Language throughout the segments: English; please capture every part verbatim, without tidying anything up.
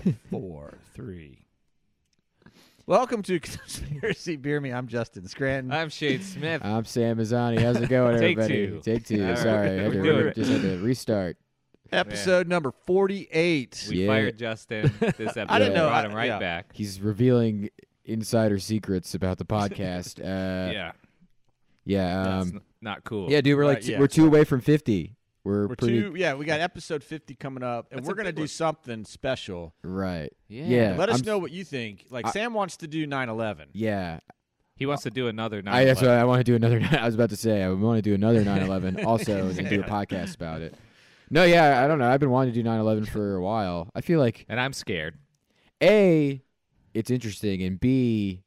four, three. Welcome to Conspiracy Beer Me. I'm Justin Scranton. I'm Shane Smith. I'm Sam Mazzani. How's it going, Take everybody? two. Take two. All Sorry, right. I had to We're re- doing just had to restart. Episode number forty-eight. We Yeah. fired Justin this episode. I didn't know. Brought him I- right yeah. back. He's revealing insider secrets about the podcast. Uh, yeah. yeah, That's um, n- not cool. yeah, dude. We're like Right, t- yeah, we're two so- away from fifty. We're, We're pretty two, yeah, we got episode fifty coming up, and That's we're a going to big do one. something special. right. Yeah. Yeah. Let us I'm- know what you think. Like, I- Sam wants to do nine eleven. Yeah, He wants to do another I, that's nine what I want to do another. I was about to say I want to do another nine eleven also, and then do a Yeah. podcast about it. No, yeah, I don't know. I've been wanting to do nine eleven for a while. I feel like And I'm scared. A, it's interesting, and B,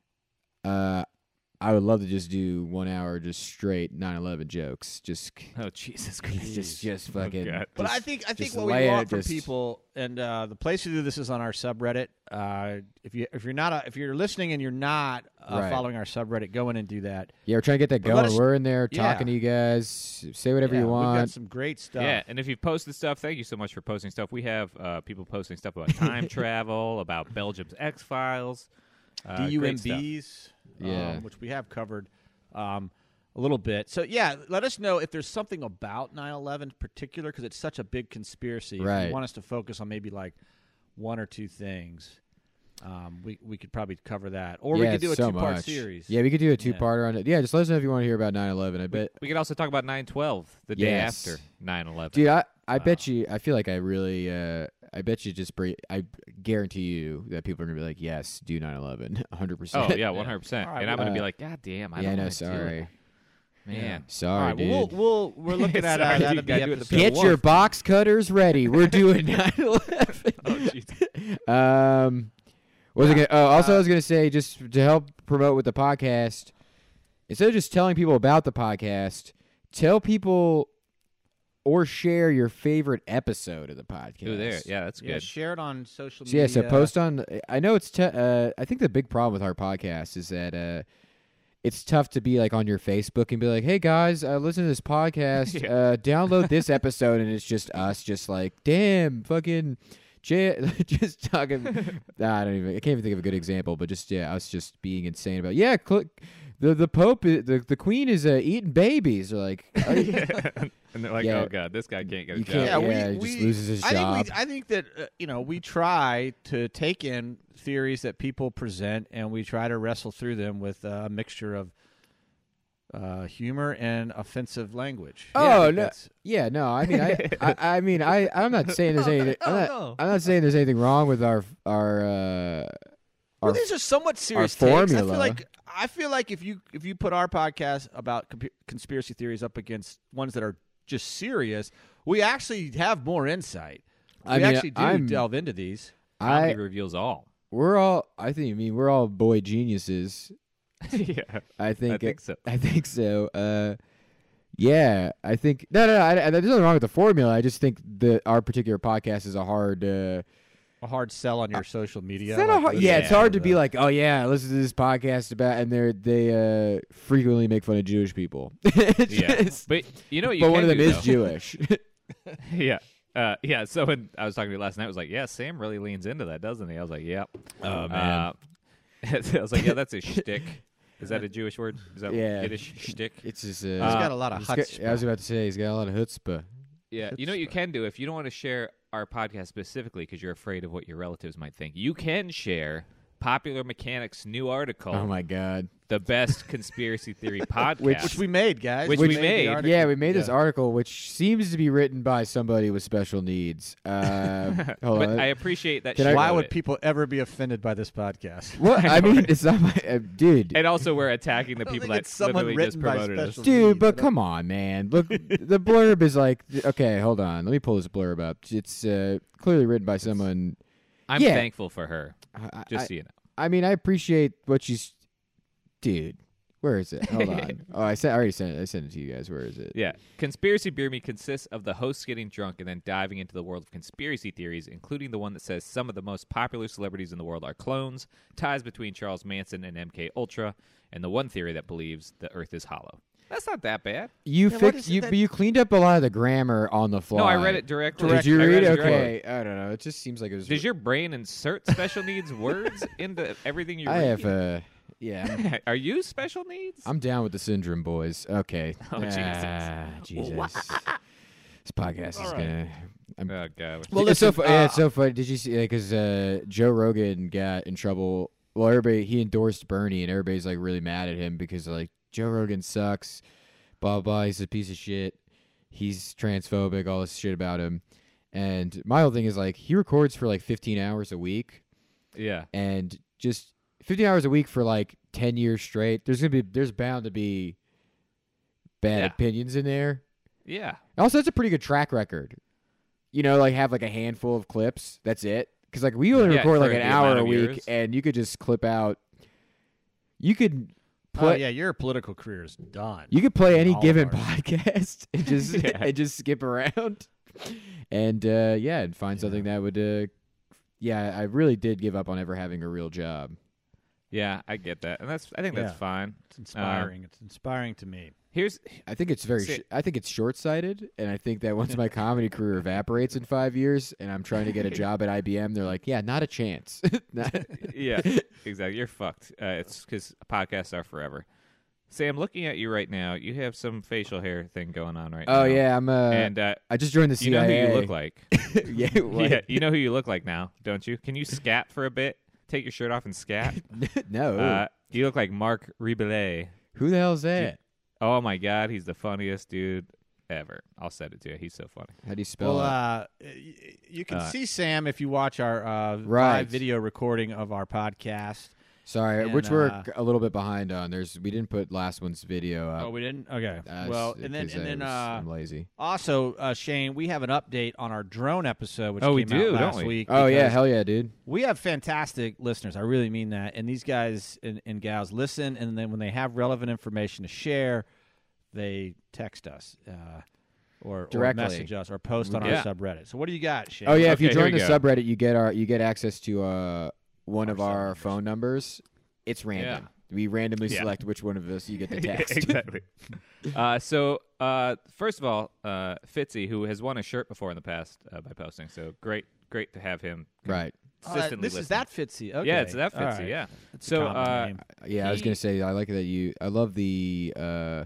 uh, I would love to just do one hour just straight nine eleven jokes. Just, Oh, Jesus Christ. just, just Oh, fucking. God. But just- I think I think just what we lay want it, from just- people, and uh, the place to do this is on our subreddit. Uh, if you if you're not a, if you're listening and you're not uh, Right. following our subreddit, go in and do that. Yeah, we're trying to get that But let going. us- We're in there yeah. talking to you guys. Say whatever Yeah, you We've got want. some great stuff. Yeah, and if you've posted stuff, thank you so much for posting stuff. We have uh, people posting stuff about time travel, about Belgium's X-Files. Uh, D U M great stuff. Bs, Yeah. um, which we have covered um, a little bit. So, yeah, let us know if there's something about nine eleven in particular, because it's such a big conspiracy. If Right. you want us to focus on maybe like one or two things, um, we, we could probably cover that. Or yeah, we could do a it's so two-part much. series. Yeah, we could do a two-parter on it. Yeah, just let us know if you want to hear about nine eleven. I bet, We could also talk about nine twelve, the day Yes. after nine eleven. dude. I, I Wow. bet you. I feel like I really. Uh, I bet you just. Bring, I guarantee you that people are gonna be like, yes, do nine eleven, one hundred percent. Oh, yeah, one hundred percent. All right, And I'm well, going to be uh, like, God damn, I yeah, don't no, wanna do sorry. it. Man. All Sorry, right, dude. well, we'll, we'll, we're looking at uh, Sorry, that'll you be gotta do it the episode Get one. your box cutters ready. We're doing nine eleven. Oh, jeez. Um, what was I Yeah, gonna? Oh, also, uh, I was gonna say, just to help promote with the podcast, instead of just telling people about the podcast, tell people or share your favorite episode of the podcast. Ooh, there. Yeah, that's Yeah, good. share it on social So, yeah, media. so post on. I know it's. T- uh, I think the big problem with our podcast is that uh, it's tough to be like on your Facebook and be like, "Hey guys, uh, listen to this podcast. Yeah. uh, download this episode," and it's just us, just like, "Damn, fucking." J- just talking. Nah, I don't even. I can't even think of a good example, but just yeah, us just being insane about. Yeah, click. The the Pope, i- the the Queen is uh, eating babies. Or like, oh, Yeah. And they're like, Yeah. oh, God, this guy can't get a You job. can't- Yeah, Yeah, we, he just we, loses his I job. Think we, I think that uh, you know we try to take in theories that people present, and we try to wrestle through them with a mixture of uh, humor and offensive language. Oh, Yeah, I think no. that's- yeah, no. I mean, I, I, I mean, I, I'm not saying there's anything. I'm not, no. I'm not saying there's anything wrong with our, our, uh, Well, our these are somewhat serious our takes. I formula. feel like I feel like if you if you put our podcast about comp- conspiracy theories up against ones that are just serious, we actually have more insight. We I mean, actually do I'm- delve into these. Comedy I, reveals all. we're all. I think. I mean, we're all boy geniuses. yeah. I think. I think so. I think so. Uh, yeah, I think. No, no, no. I, I, there's nothing wrong with the formula. I just think that our particular podcast is a hard. Uh, A hard sell on your social media. It's not a like hard, this yeah, is it's hard to the- be like, oh yeah, listen to this podcast about, and they they uh, frequently make fun of Jewish people. It's Yeah. just- But you know what you but can one of them do, is though? Jewish. yeah. Uh, yeah. So when I was talking to you last night, I was like, yeah, Sam really leans into that, doesn't he? I was like, yep. Oh, man. Uh, I was like, yeah, that's a shtick. Is that a Jewish word? Is that Yeah. Yiddish shtick? It's just. Uh, He's Uh, got a lot of he's got- chutzpah. I was about to say he's got a lot of chutzpah. Yeah. You know what you can do if you don't want to share our podcast specifically because you're afraid of what your relatives might think. You can share Popular Mechanics' new article, Oh my god! the best conspiracy theory podcast. Which we made, guys. Which we we the made. article. Yeah, we made this Yeah. article, which seems to be written by somebody with special needs. Um, hold but on. I appreciate that. Can she I- Why wrote would it. people ever be offended by this podcast? what I mean, it's not my uh, dude. And also, we're attacking the I don't people think that it's someone literally just written by promoted us. special- Dude, needs, but but, uh, come on, man. Look, the blurb is like, okay, hold on. Let me pull this blurb up. It's uh, clearly written by someone. I'm Yeah. thankful for her. I, Just I, so you know. I mean, I appreciate what she's. Dude, where is it? Hold on. Oh, I said I already sent it. I sent it to you guys. Where is it? Yeah. Conspiracy Beer Me consists of the hosts getting drunk and then diving into the world of conspiracy theories, including the one that says some of the most popular celebrities in the world are clones, ties between Charles Manson and M K Ultra, and the one theory that believes the Earth is hollow. That's not that bad. You Yeah, what fixed is it you, that- but you cleaned up a lot of the grammar on the fly. No, I read it directly. Did you I read? it it? directly. Okay, I don't know. It just seems like it was. Does your brain insert special needs words into everything you I read? have a. Yeah, I'm, Are you special needs? I'm down with the syndrome, boys. Okay. Oh, Jesus. Ah, Jesus. This podcast All is right. gonna. I'm, Oh god. Well, it's so listen, fu- yeah, uh, it's so funny. Did you see? Because uh, Joe Rogan got in trouble. Well, everybody he endorsed Bernie, and everybody's like really mad at him because like Joe Rogan sucks. Blah blah. He's a piece of shit. He's transphobic. All this shit about him. And my whole thing is like he records for like fifteen hours a week, Yeah. and just fifteen hours a week for like ten years straight. There's gonna be there's bound to be bad Yeah. opinions in there. Yeah. Also, that's a pretty good track record. You know, like have like a handful of clips. That's it. Because like we only Yeah, record for like the an amount hour a of week, years. and you could just clip out. You could Oh, play. yeah, your political career is done. You could play any All given of ours. podcast and just Yeah. and just skip around, and uh, yeah, and find something that would. Uh, yeah, I really did give up on ever having a real job. Yeah, I get that. And that's I think that's Yeah. fine. It's inspiring. it's inspiring to me. Here's I think it's very. See- Sh- I think it's short-sighted, and I think that once my comedy career evaporates in five years, and I'm trying to get a job at I B M, they're like, "Yeah, not a chance." Not- yeah, exactly. You're fucked. Uh, it's because podcasts are forever. Sam, looking at you right now, you have some facial hair thing going on right now. oh yeah, I'm. Uh, And uh, I just joined the you know C I A. who you look like. yeah, what? Yeah, you know who you look like now, don't you? Can you scat for a bit? Take your shirt off and scat. no. Uh, you look like Mark Ribelet. Who the hell's that? Oh my God, he's the funniest dude ever. I'll send it to you. He's so funny. How do you spell Well, it? uh, y- you can Uh, see Sam if you watch our uh, Right. live video recording of our podcast. Sorry, and, which we're uh, a little bit behind on. There's we didn't put last one's video up. Oh, we didn't. Okay. Uh, well, s- and then 'cause and I then was- uh, I'm lazy. also uh, Shane, we have an update on our drone episode, which Oh, we came do, out don't last we? week. Oh yeah, because hell yeah, dude. we have fantastic listeners. I really mean that. And these guys and, and gals listen, and then when they have relevant information to share, they text us uh, or, or Directly. message us or post on Yeah. our subreddit. So what do you got, Shane? Oh yeah, if you Okay, here join we the go. subreddit, you get our you get access to uh one Our of our subnumbers. phone numbers. It's random. We randomly Yeah. select which one of us you get the Yeah, text. exactly. uh, so, uh, first of all, uh, Fitzy, who has won a shirt before in the past uh, by posting, so great, great to have him. Right. Oh, that- consistently this is listening. that Fitzy. Okay. Yeah, it's that All Fitzy. right. Yeah. That's a So, common uh, name. Yeah, I was He- gonna say I like that you. I love the uh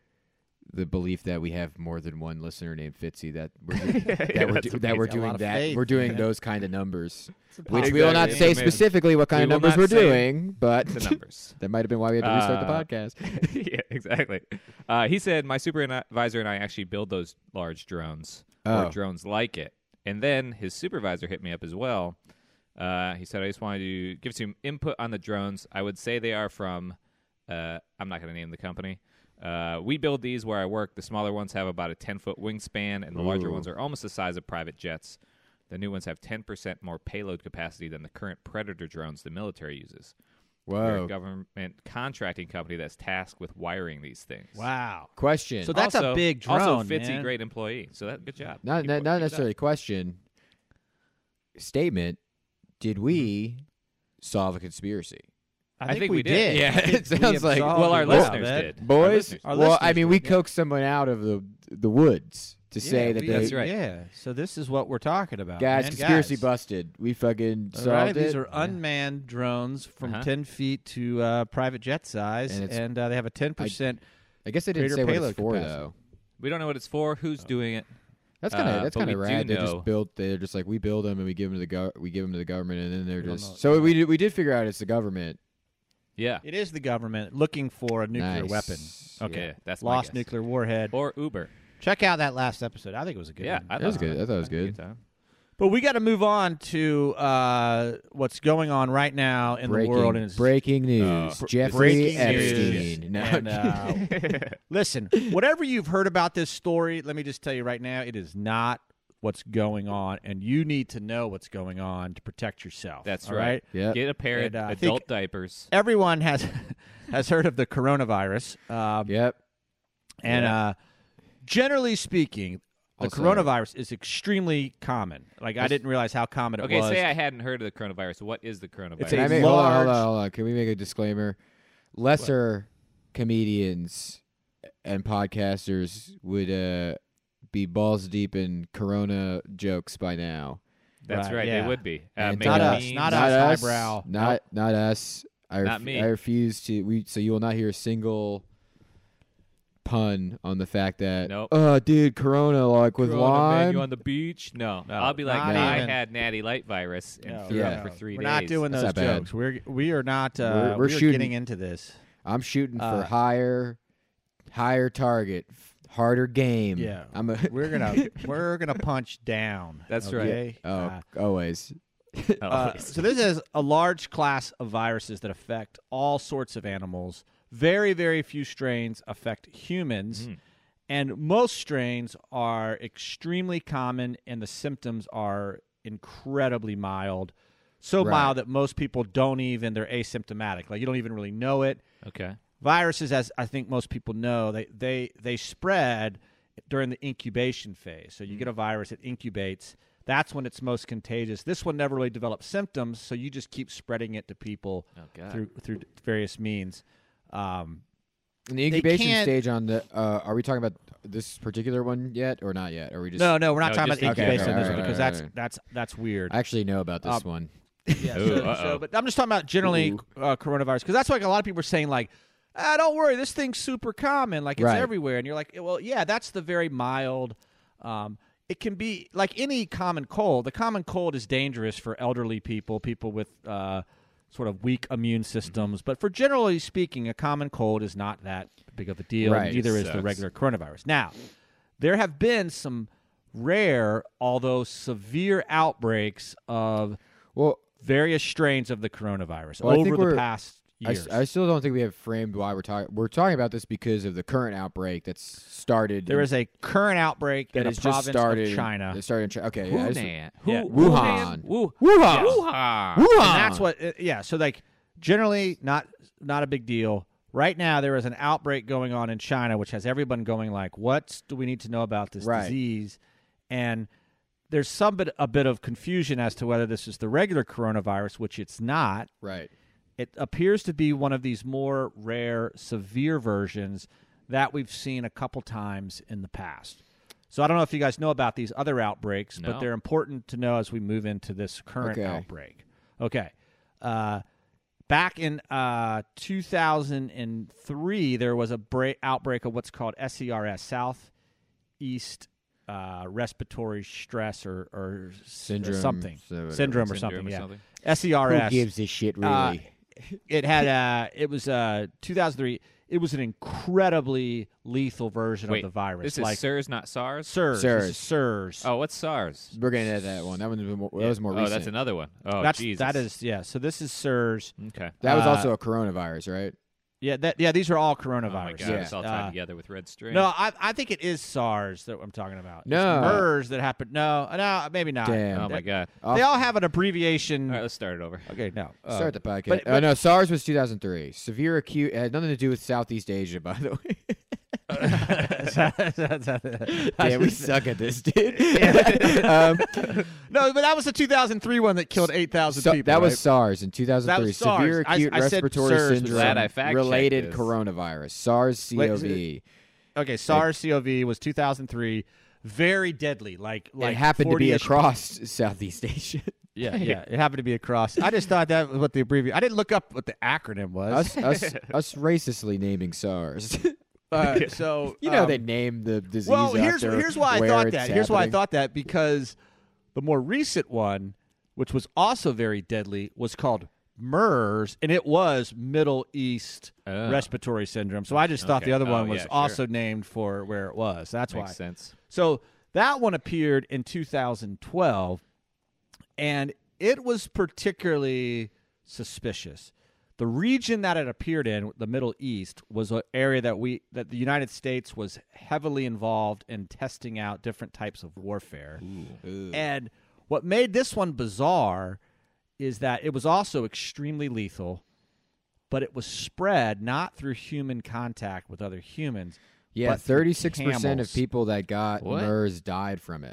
the belief that we have more than one listener named Fitzy. That we're do- that we're that's do- that we're amazing. A lot doing of that. faith, We're doing man. those kind of numbers, It's a which pop- we will not Exactly. say It's amazing. specifically what kind We of will numbers not we're say doing, but the numbers. that might have been why we had to restart the Uh, podcast. yeah, exactly. Uh, he said, my supervisor and I actually build those large drones Oh. or drones like it. And then his supervisor hit me up as well. Uh, he said, I just wanted to give some input on the drones. I would say they are from, uh, I'm not going to name the company. Uh, we build these where I work. The smaller ones have about a ten-foot wingspan, and the larger Ooh. ones are almost the size of private jets. The new ones have ten percent more payload capacity than the current Predator drones the military uses. We're a Whoa. government contracting company that's tasked with wiring these things. Wow. Question. So that's also, a big drone, Also, Fitzy, man. great employee. So that good job. not Keep not, it- not keep it necessarily up. question. Statement. Did we solve a conspiracy? I, think we did. Yeah, I think it we sounds have like- solved Well, our it well, listeners man. did. Our Boys, listeners Our well, I listeners mean, we did, yeah. coaxed someone out of the the woods to say Yeah, that we- they That's right. Yeah. So this is what we're talking about, guys man. conspiracy Guys. busted. We fucking All solved right, it. these are unmanned drones from Uh-huh. ten feet to uh, private jet size, And and, it's- uh, they have a ten percent. I guess they didn't greater say what payload it's for capacity. though. We don't know what it's for, who's doing it. That's kind of Uh, that's but kind of we do rad. They know- just built. They're just like we build them and we give them to the go- we give them to the government and then they're We don't just. know- So we did, we did figure out it's the government. Yeah. It is the government looking for a nuclear Nice. weapon. Okay, Yeah. that's my Lost guess. nuclear warhead. Or Uber. Check out that last episode. I think it was a good Yeah, one. I That was thought good. I thought it was I had a good. time. But we got to move on to uh, what's going on right now in breaking the world. And it's breaking news. Uh, Jeffrey breaking Epstein. news. No. And, uh, listen, whatever you've heard about this story, let me just tell you right now, it is not what's going on, and you need to know what's going on to protect yourself. That's all right. Yep. Get a pair of And, uh, I adult think- diapers. Everyone has has heard of the coronavirus, um, Yep. and Yeah. uh, generally speaking, the Also- coronavirus is extremely common. Like I Let's- didn't realize how common it Okay, was. say I hadn't heard of the coronavirus. What is the coronavirus? It's Can a I make, hold on, hold large- on, hold on. Can we make a disclaimer? Lesser comedians and podcasters would uh, be balls deep in Corona jokes by now. That's Right, right. yeah. They would be. Uh, And making not us, memes. not not us, us, highbrow. Not Nope. not us. I ref- Not me. I refuse to. We so you will not hear a single pun on the fact that. Nope. Oh, dude, Corona like with Corona lime. menu on the beach? No. No, I'll be like, not I even. had natty light virus and No, threw Yeah. up for three We're days. not doing That's those not bad. jokes. We're we are not. Uh, We're- we're we are shooting- getting into this. I'm shooting for Uh, higher, higher target, f- harder game. Yeah. I'm a. We're gonna we're gonna punch down. That's right. okay? Oh, Uh, always. Oh, Uh, so this is a large class of viruses that affect all sorts of animals. Very, very few strains affect humans, Mhm. and most strains are extremely common, and the symptoms are incredibly mild. So Right. mild that most people don't even, they're asymptomatic. Like you don't even really know it. okay. Viruses, as I think most people know, they, they, they spread during the incubation phase. So you get a virus, it incubates. That's when it's most contagious. This one never really develops symptoms, so you just keep spreading it to people Oh, God. through through various means. Um, In the incubation can't- stage on the. Uh, are we talking about this particular one yet, or not yet? Or are we just? no, no, we're not No, talking just about the okay, incubation okay, of this all one right, because all right, that's all right. that's that's weird. I actually know about this Um, one. Yeah, Ooh, so, uh-oh. so- but I'm just talking about generally Ooh. uh, coronavirus because that's like a lot of people are saying like, ah, don't worry, this thing's super common, like it's Right. everywhere, and you're like, well, yeah, that's the very mild. Um, it can be like any common cold. The common cold is dangerous for elderly people, people with uh, sort of weak immune systems. But for generally speaking, a common cold is not that big of a deal. Right. Neither is the Sucks. regular coronavirus. Now, there have been some rare, although severe, outbreaks of Well, various strains of the coronavirus Well, I think over the we're- past I, years. s- I still don't think we have framed why we're talking. We're talking about this because of the current outbreak that's started. there in- is a current outbreak that in a has province just started. of China. It started in China. Okay, yeah, I just- Wuhan. Yeah. Wu- Wuhan. Wu- Wuhan. Wuhan. Wuhan. And that's what, uh, yeah. So like, generally not not a big deal. Right now, there is an outbreak going on in China, which has everyone going like, "What do we need to know about this Right. disease?" And there's some bit a bit of confusion as to whether this is the regular coronavirus, which it's not. right. It appears to be one of these more rare, severe versions that we've seen a couple times in the past. So I don't know if you guys know about these other outbreaks, No. but they're important to know as we move into this current Okay. outbreak. Okay. Uh, back in uh, two thousand three, there was a break, outbreak of what's called S E R S, Southeast uh, Respiratory Stress or, or s- Syndrome, something. so- Syndrome or Syndrome something, or yeah. something. S E R S. Who gives a shit, really? Uh, It had uh it was uh two thousand three. It was an incredibly lethal version Wait, of the virus. This like is SIRS, not SARS? SIRS. SIRS. This is SIRS. Oh, what's SARS? We're gonna add that one. That one was more, that was more oh, recent. that's another one. Oh, That's Jesus. that is yeah. So this is SIRS. Okay. That was uh, also a coronavirus, right? Yeah, that yeah. These are all Oh, my coronavirus. God. Yeah. It's all tied Uh, together with red string. No, I I think it is SARS that I'm talking about. No. it's MERS that happened. No, no, maybe not. Damn. Oh, my God. They all have an abbreviation. All right, let's start it over. Okay, no. Uh, Start the podcast. but- oh but- no, SARS was two thousand three. Severe acute. It had nothing to do with Southeast Asia, by the way. Damn, we suck at this, dude. um, No, but that was the two thousand three one that killed eight thousand so- people. that was right? SARS in two thousand three. That was SARS. Severe I- acute I said respiratory SIRS was- syndrome Glad I fact-checked related this. coronavirus. SARS-C o V. Okay, SARS-C o V was two thousand three. Very deadly. Like like it happened to be forty-ish across Southeast Asia. Yeah, yeah. It happened to be across. I just thought that was what the abbreviation. I didn't look up what the acronym was. us, us, us racistly naming SARS. Uh, so you know um, they named the disease. Well, here's after here's why I where thought it's that. Here's why I happening. thought that because the more recent one, which was also very deadly, was called MERS, and it was Middle East Oh. Respiratory Syndrome. So I just thought Okay. the other Oh, one was yeah, sure. also named for where it was. That's Makes why. sense. So that one appeared in two thousand twelve, and it was particularly suspicious. The region that it appeared in, the Middle East, was an area that we that the United States was heavily involved in testing out different types of warfare. Ooh. And what made this one bizarre is that it was also extremely lethal, but it was spread not through human contact with other humans. Yeah, but through thirty-six percent of camels. people that got What? MERS died from it.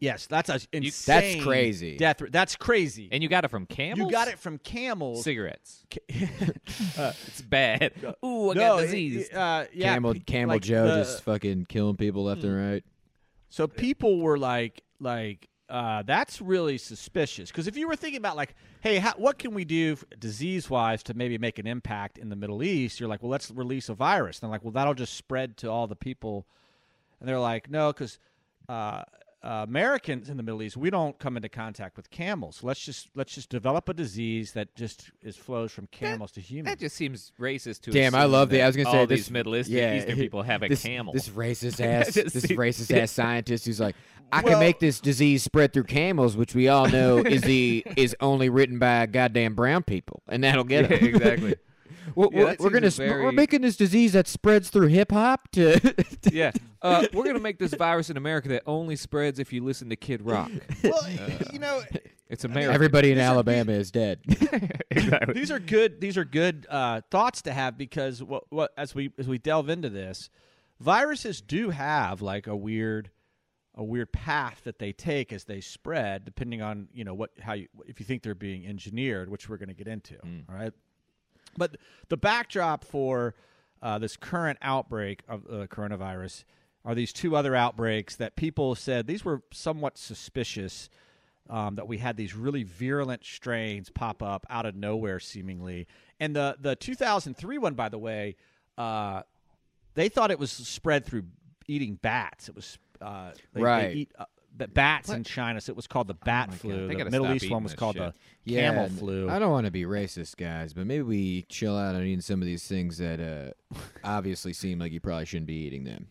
Yes, that's a insane. That's crazy. Death. That's crazy. And you got it from camels? You got it from camels. Cigarettes. uh, it's bad. Ooh, I no, got disease. it- uh, yeah, Camel, pe- Camel like Joe the- just fucking killing people left and right. So people were like, like, uh, that's really suspicious. Because if you were thinking about like, hey, how, what can we do disease-wise to maybe make an impact in the Middle East? You're like, well, let's release a virus. And they're like, well, that'll just spread to all the people. And they're like, no, because uh, uh, Americans in the Middle East, we don't come into contact with camels. So let's just let's just develop a disease that just is flows from camels to humans. That just seems racist to Damn, I assume love the. that I was gonna all say these this Middle Eastern, yeah, Eastern people have a this, camel. This racist ass, Just this seems- racist ass scientist who's like, I Well- can make this disease spread through camels, which we all know is the is only written by goddamn brown people, and that'll get Yeah, 'em. exactly. We're, Yeah, that we're seems gonna a sp- very- we're making this disease that spreads through hip hop to. Yeah, uh, we're gonna make this virus in America that only spreads if you listen to Kid Rock. well, you know, It's America. Everybody in These are- Alabama is dead. exactly. these are good. These are good uh, thoughts to have because what, what as we as we delve into this, viruses do have like a weird, a weird path that they take as they spread, depending on you know what how you if you think they're being engineered, which we're going to get into. All right, but the backdrop for uh, this current outbreak of uh, coronavirus are these two other outbreaks that people said these were somewhat suspicious. Um, that we had these really virulent strains pop up out of nowhere, seemingly. And the the two thousand three one, by the way, uh, they thought it was spread through eating bats. It was uh, they, Right. They eat uh, b- bats in China, so it was called the bat my flu. God, they The gotta Middle stop East eating one was this called shit. the camel and flu. I don't want to be racist, guys, but maybe we chill out on eating some of these things that uh, obviously seem like you probably shouldn't be eating them.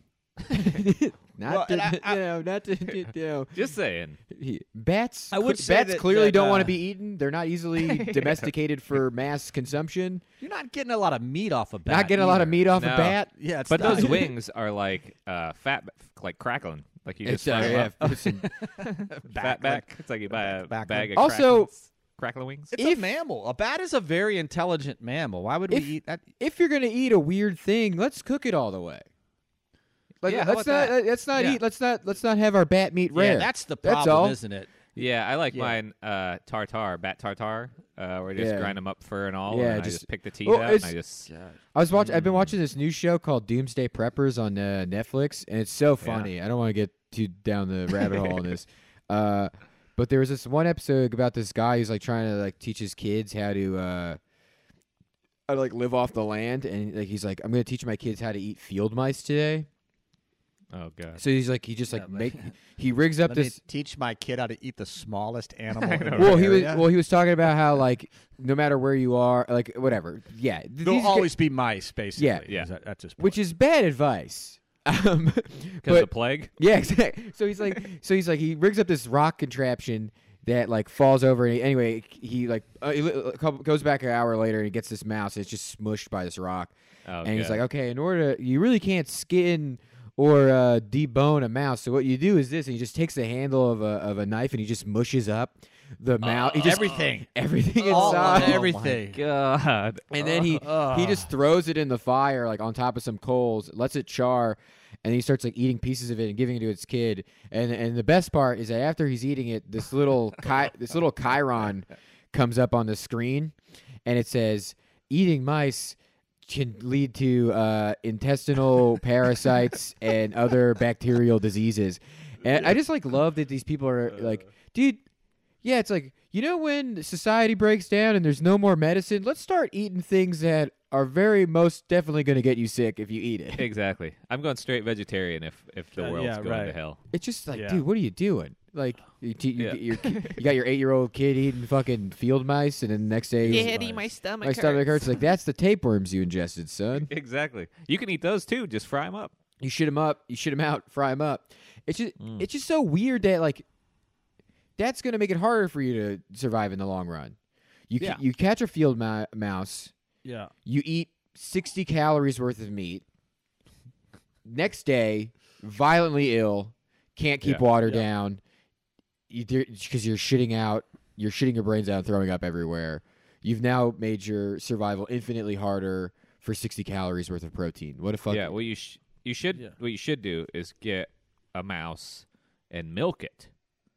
not Well, to, and I- I- you know, not to, you know. Just saying. He- Bats. I would cl- say bats that- clearly that, don't want uh, to be eaten. They're not easily domesticated for mass consumption. You're not getting a lot of meat off a bat. Not getting a lot of either. meat off No. a bat. Yeah, it's But not. those wings are like uh, fat, like crackling. Like you It's just uh, fry 'em yeah, up. put some- fat back. It's like you buy a Back- bag of Also- cracklings- crackling wings. It's if- a mammal. A bat is a very intelligent mammal. Why would we If- eat that? if you're gonna eat a weird thing, let's cook it all the way. Like Yeah, how let's about not that? let's not Yeah. eat let's not let's not have our bat meat rare. Yeah, that's the That's problem, all. isn't it? Yeah, I like Yeah. mine uh, tartar, bat tartar, uh, where I just Yeah. grind them up fur and all, Yeah, and I just- just pick the teeth well, out, and it's- I just I was watching. Mm. I've been watching this new show called Doomsday Preppers on uh, Netflix, and it's so funny. I don't want to get too down the rabbit hole on this, uh, but there was this one episode about this guy who's like trying to like teach his kids how to uh, how to like live off the land, and like he's like, I'm going to teach my kids how to eat field mice today. oh god. So he's like, he just like Yeah, but- make he rigs up Let me this. teach my kid how to eat the smallest animal. in know, the Well, he was area. well, he was talking about how like no matter where you are, like whatever, yeah, th- There'll these- always be mice, basically. Yeah. Yeah. is at- at this point. which is bad advice. Um, Because but- the plague. Yeah, exactly. So he's like, so he's like, he rigs up this rock contraption that like falls over. And he, anyway, he like uh, he li- a couple, goes back an hour later and he gets this mouse. And it's just smushed by this rock. Oh, and he's God. like, okay, in order, to, you really can't skin or uh, debone a mouse. So what you do is this: and he just takes the handle of a of a knife and he just mushes up the mouse. He just everything. everything All of inside. everything. God. And then he Ugh. he just throws it in the fire, like on top of some coals, lets it char, and he starts like eating pieces of it and giving it to his kid. And and the best part is that after he's eating it, this little chi- this little chyron comes up on the screen, and it says, "Eating mice can lead to uh, intestinal parasites and other bacterial diseases." And I just like love that these people are like, dude. Yeah, it's like, you know, when society breaks down and there's no more medicine, let's start eating things that are very most definitely going to get you sick if you eat it. Exactly. I'm going straight vegetarian if if the Uh, world's yeah, going right. to hell. It's just like, Yeah. dude, what are you doing? Like, you, t- you, Yeah. you, you got your eight-year-old kid eating fucking field mice, and then the next day, he's- Daddy, my stomach. my stomach hurts. Like, that's the tapeworms you ingested, son. Exactly. You can eat those too. Just fry them up. You shit them up, you shit them out, fry them up. It's just, Mm. it's just so weird that like, that's going to make it harder for you to survive in the long run. You ca- Yeah. you catch a field ma- mouse. Yeah. You eat sixty calories worth of meat. Next day, violently ill, can't keep Yeah. water Yeah. down. You because you're shitting out, you're shitting your brains out, and throwing up everywhere. You've now made your survival infinitely harder for sixty calories worth of protein. What a fuck. Yeah. What you sh- you should Yeah. what you should do is get a mouse and milk it.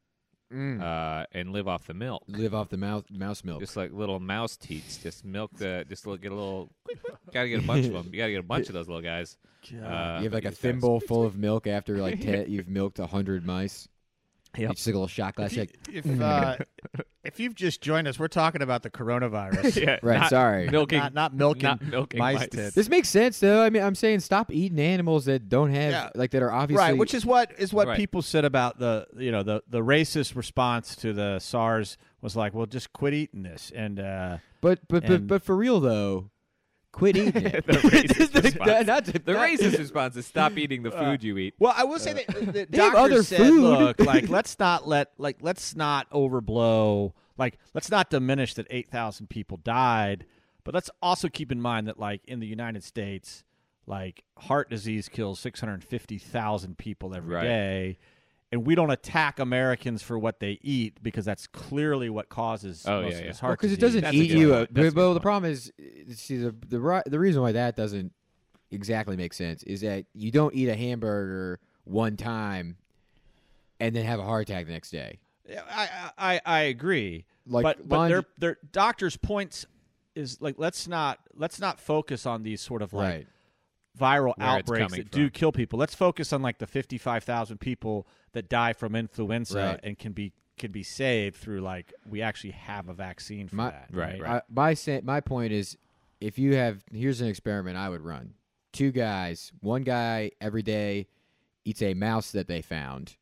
Mm. uh, and live off the milk. Live off the mouse mouse milk. Just like little mouse teats. Just milk the. Just get a little. Gotta get a bunch of them. You gotta get a bunch of those little guys. Uh, you have like a these guys. thimble full of milk after like ten, you've milked a hundred mice. Yep. Each like a little shot glass. If, you, Like, if, uh, if you've just joined us, we're talking about the coronavirus. yeah, right, not sorry. Milking, not, not milking, not milking mice mice. tits. This makes sense though. I mean, I'm saying stop eating animals that don't have Yeah. like that are obviously Right, which is what is what Right. people said about the you know the the racist response to the SARS was like, well, just quit eating this, and uh, But but but and- but for real though, quit eating it. The racist The- response. not to- The not- racist response is stop eating the food you eat. well, I will say that the They have doctor other said, food. look, like let's not let like let's not overblow, like let's not diminish that eight thousand people died, but let's also keep in mind that like in the United States, like heart disease kills six hundred fifty thousand people every day. Right. And we don't attack Americans for what they eat because that's clearly what causes Oh, most yeah, of yeah. this heart because it disease. doesn't That's a eat good you. point. A, That's a well, good the point. problem is, uh, see, the the ri- the reason why that doesn't exactly make sense is that you don't eat a hamburger one time and then have a heart attack the next day. Yeah, I, I I agree. Like, but but mine- their their doctors' points is like let's not let's not focus on these sort of like Right. viral Where it's outbreaks coming that do from. kill people. Let's focus on like the fifty-five thousand people that die from influenza Right. and can be can be saved through like we actually have a vaccine for My- that. Right, I, my sa- my point is, if you have here's an experiment I would run: two guys, one guy every day eats a mouse that they found,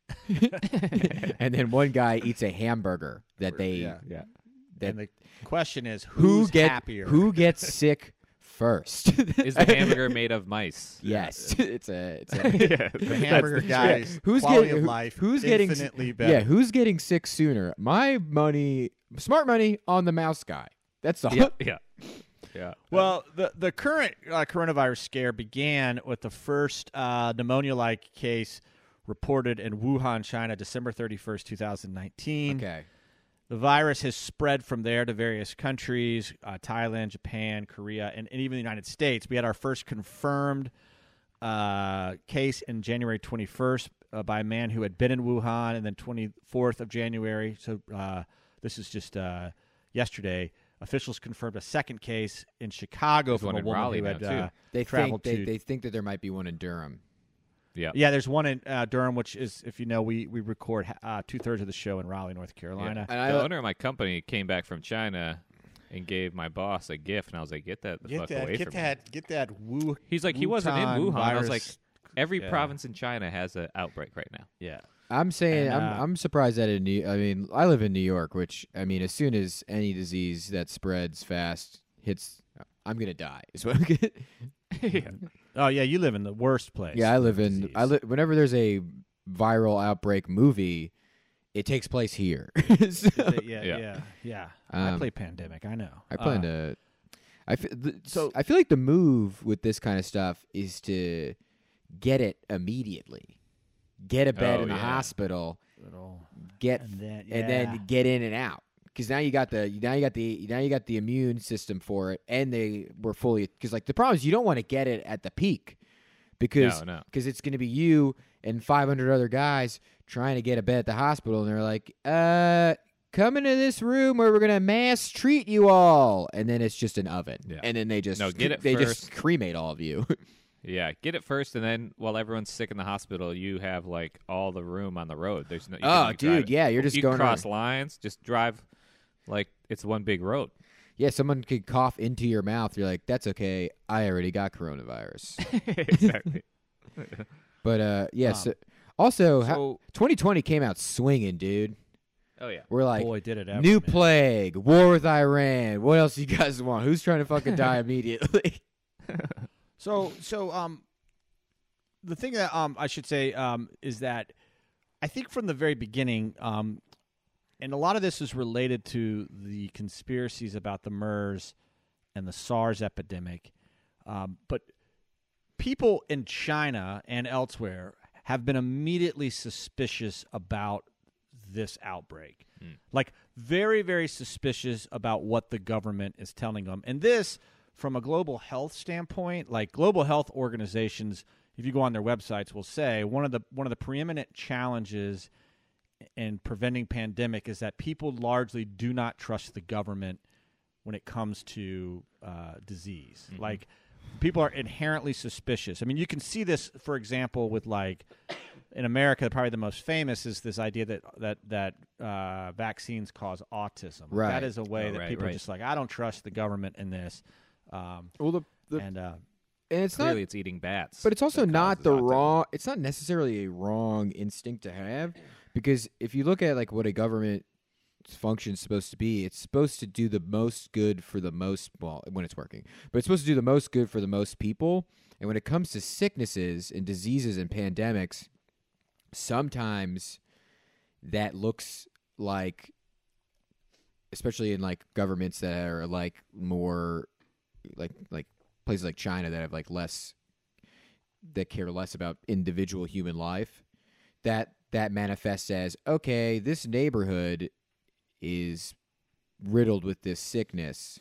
and then one guy eats a hamburger that they Yeah. Yeah. that And the question is who who's get happier? who gets sick first. Is the hamburger made of mice? Yes, it's a it's a yeah, the hamburger guys Who's quality getting of who- life who's getting s- infinitely better. yeah, who's getting sick sooner? My money, smart money on the mouse guy. That's all. yeah, yeah, yeah. Well, the the current uh, coronavirus scare began with the first uh, pneumonia-like case reported in Wuhan, China, December thirty-first, two thousand nineteen. Okay. The virus has spread from there to various countries, uh, Thailand, Japan, Korea, and, and even the United States. We had our first confirmed uh, case in January twenty-first uh, by a man who had been in Wuhan, and then twenty-fourth of January. So uh, this is just uh, yesterday. Officials confirmed a second case in Chicago There's from one a in woman Raleigh who now, had too. uh, They think traveled they, to. they think that there might be one in Durham. Yeah. Yeah, there's one in uh, Durham, which is, if you know, we we record uh, two thirds of the show in Raleigh, North Carolina. And the I- owner of my company came back from China and gave my boss a gift, and I was like, "Get that the Get fuck that, away get from me!" that, get that. Wu. He's like, "He wasn't in Wuhan Wuhan." I was like, virus. "Every Yeah. province in China has an outbreak right now." Yeah. I'm saying And, I'm uh, I'm surprised that in New I mean I live in New York, which I mean as soon as any disease that spreads fast hits, I'm gonna die. Is what I'm gonna, yeah. Oh yeah, you live in the worst place. yeah, I live in Disease. I live whenever there's a viral outbreak movie, it takes place here. So, yeah, Yeah. yeah, yeah. I Um, play Pandemic. I know. I plan Uh, to. I f- the, so- so I feel like the move with this kind of stuff is to get it immediately, get a bed Oh, in the yeah. hospital, little- get and then, and yeah. then get in and out. Because now you got the now you got the now you got the immune system for it, and they were fully because like the problem is you don't want to get it at the peak because No, no. because it's going to be you and five hundred other guys trying to get a bed at the hospital, and they're like, uh, come into this room where we're gonna mass treat you all, and then it's just an oven, Yeah. and then they just No, get it they just first. cremate all of you. Yeah, get it first, and then while everyone's sick in the hospital, you have like all the room on the road. There's no. You Oh, can, like, drive dude, yeah, you're just you going can cross on- lines. Just drive, like it's one big road. Yeah, someone could cough into your mouth. You're like, that's okay. I already got coronavirus. exactly. But uh, yeah. Um, so, also, how, So, twenty twenty came out swinging, dude. Oh yeah. We're like, boy, did it ever, new man. plague, war with Iran. What else you guys want? Who's trying to fucking die immediately? So, so um, the thing that um I should say um is that I think from the very beginning um, and a lot of this is related to the conspiracies about the MERS and the SARS epidemic, um, but people in China and elsewhere have been immediately suspicious about this outbreak. Like, very, very suspicious about what the government is telling them. And this, from a global health standpoint, like global health organizations, if you go on their websites, will say one of the one of the preeminent challenges in preventing pandemic is that people largely do not trust the government when it comes to uh, disease. Mhm. Like, people are inherently suspicious. I mean, you can see this, for example, with like in America, probably the most famous is this idea that that that uh, vaccines cause autism. Right. That is a way Oh, that right, people are right. just like, I don't trust the government in this. Um, Well, the, the and uh, and it's Clearly, not, it's eating bats. but it's also that not causes the autism. wrong. It's not necessarily a wrong instinct to have, because if you look at like what a government function is supposed to be, it's supposed to do the most good for the most, well, when it's working, but it's supposed to do the most good for the most people. And when it comes to sicknesses and diseases and pandemics, sometimes that looks like, especially in like governments that are like more like like places like China that have like less, that care less about individual human life, that that manifests as, okay, this neighborhood is riddled with this sickness,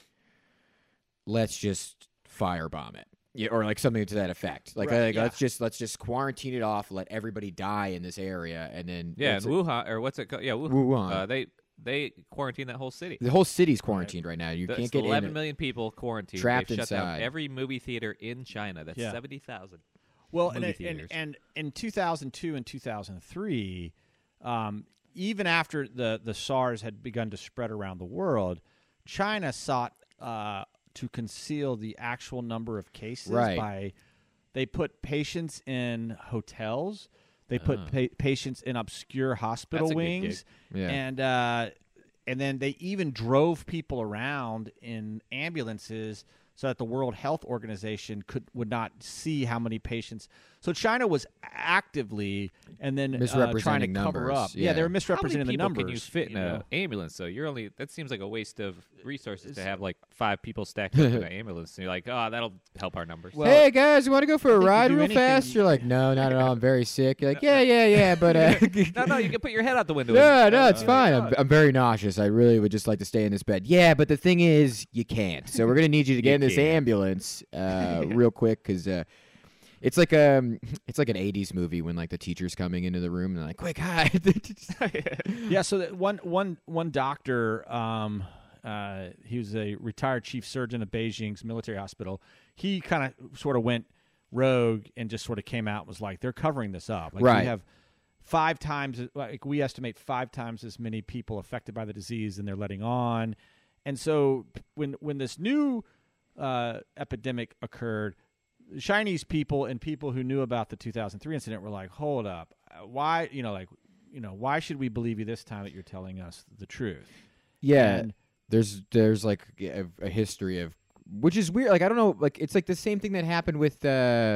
let's just firebomb it. Yeah, or like something to that effect. Like, Right, like yeah. let's just let's just quarantine it off, let everybody die in this area, and then Yeah, let's- in Wuhan or what's it called? Yeah, Wuhan. Wuhan. Uh, they they quarantined that whole city. the whole city's quarantined right now. You That's can't get eleven in. million people quarantined. Trapped They've shut down inside. every movie theater in China. That's Yeah. seventy thousand. well, and, movie it- and theaters. and in two thousand two and two thousand three, um, even after the the SARS had begun to spread around the world, China sought uh, to conceal the actual number of cases Right. by they put patients in hotels, they put Ah. pa- patients in obscure hospital That's a good wings, Yeah. and uh, and then they even drove people around in ambulances so that the World Health Organization could would not see how many patients. So China was actively and then uh, trying to Misrepresenting cover numbers, up. Yeah, they yeah. were misrepresenting How many the people numbers. can you fit in you know? an ambulance? So you're only that seems like a waste of resources to have like five people stacked up in an ambulance. And you're like, oh, that'll help our numbers. Well, hey guys, you want to go for a think you ride do real anything fast? you- You're like, no, not at all. I'm very sick. You're like, yeah, yeah, yeah, but uh, no, no, you can put your head out the window. no, and- no, it's uh, fine. I'm, I'm very nauseous. I really would just like to stay in this bed. Yeah, but the thing is, you can't. So we're gonna need you to get You in this can't. ambulance uh, real quick, because uh, it's like um, it's like an eighties movie when like the teacher's coming into the room and they're like, quick, hide. Yeah, so that one one one doctor, um, uh, he was a retired chief surgeon of Beijing's military hospital. He kind of sort of went rogue and just sort of came out and was like, they're covering this up. Like, Right. we have five times, like we estimate five times as many people affected by the disease than they're letting on. And so when when this new uh, epidemic occurred, Chinese people and people who knew about the two thousand three incident were like, hold up, uh, why, you know, like, you know, why should we believe you this time that you're telling us the truth? Yeah, And- there's there's like a, a history of, which is weird. Like, I don't know, like it's like the same thing that happened with uh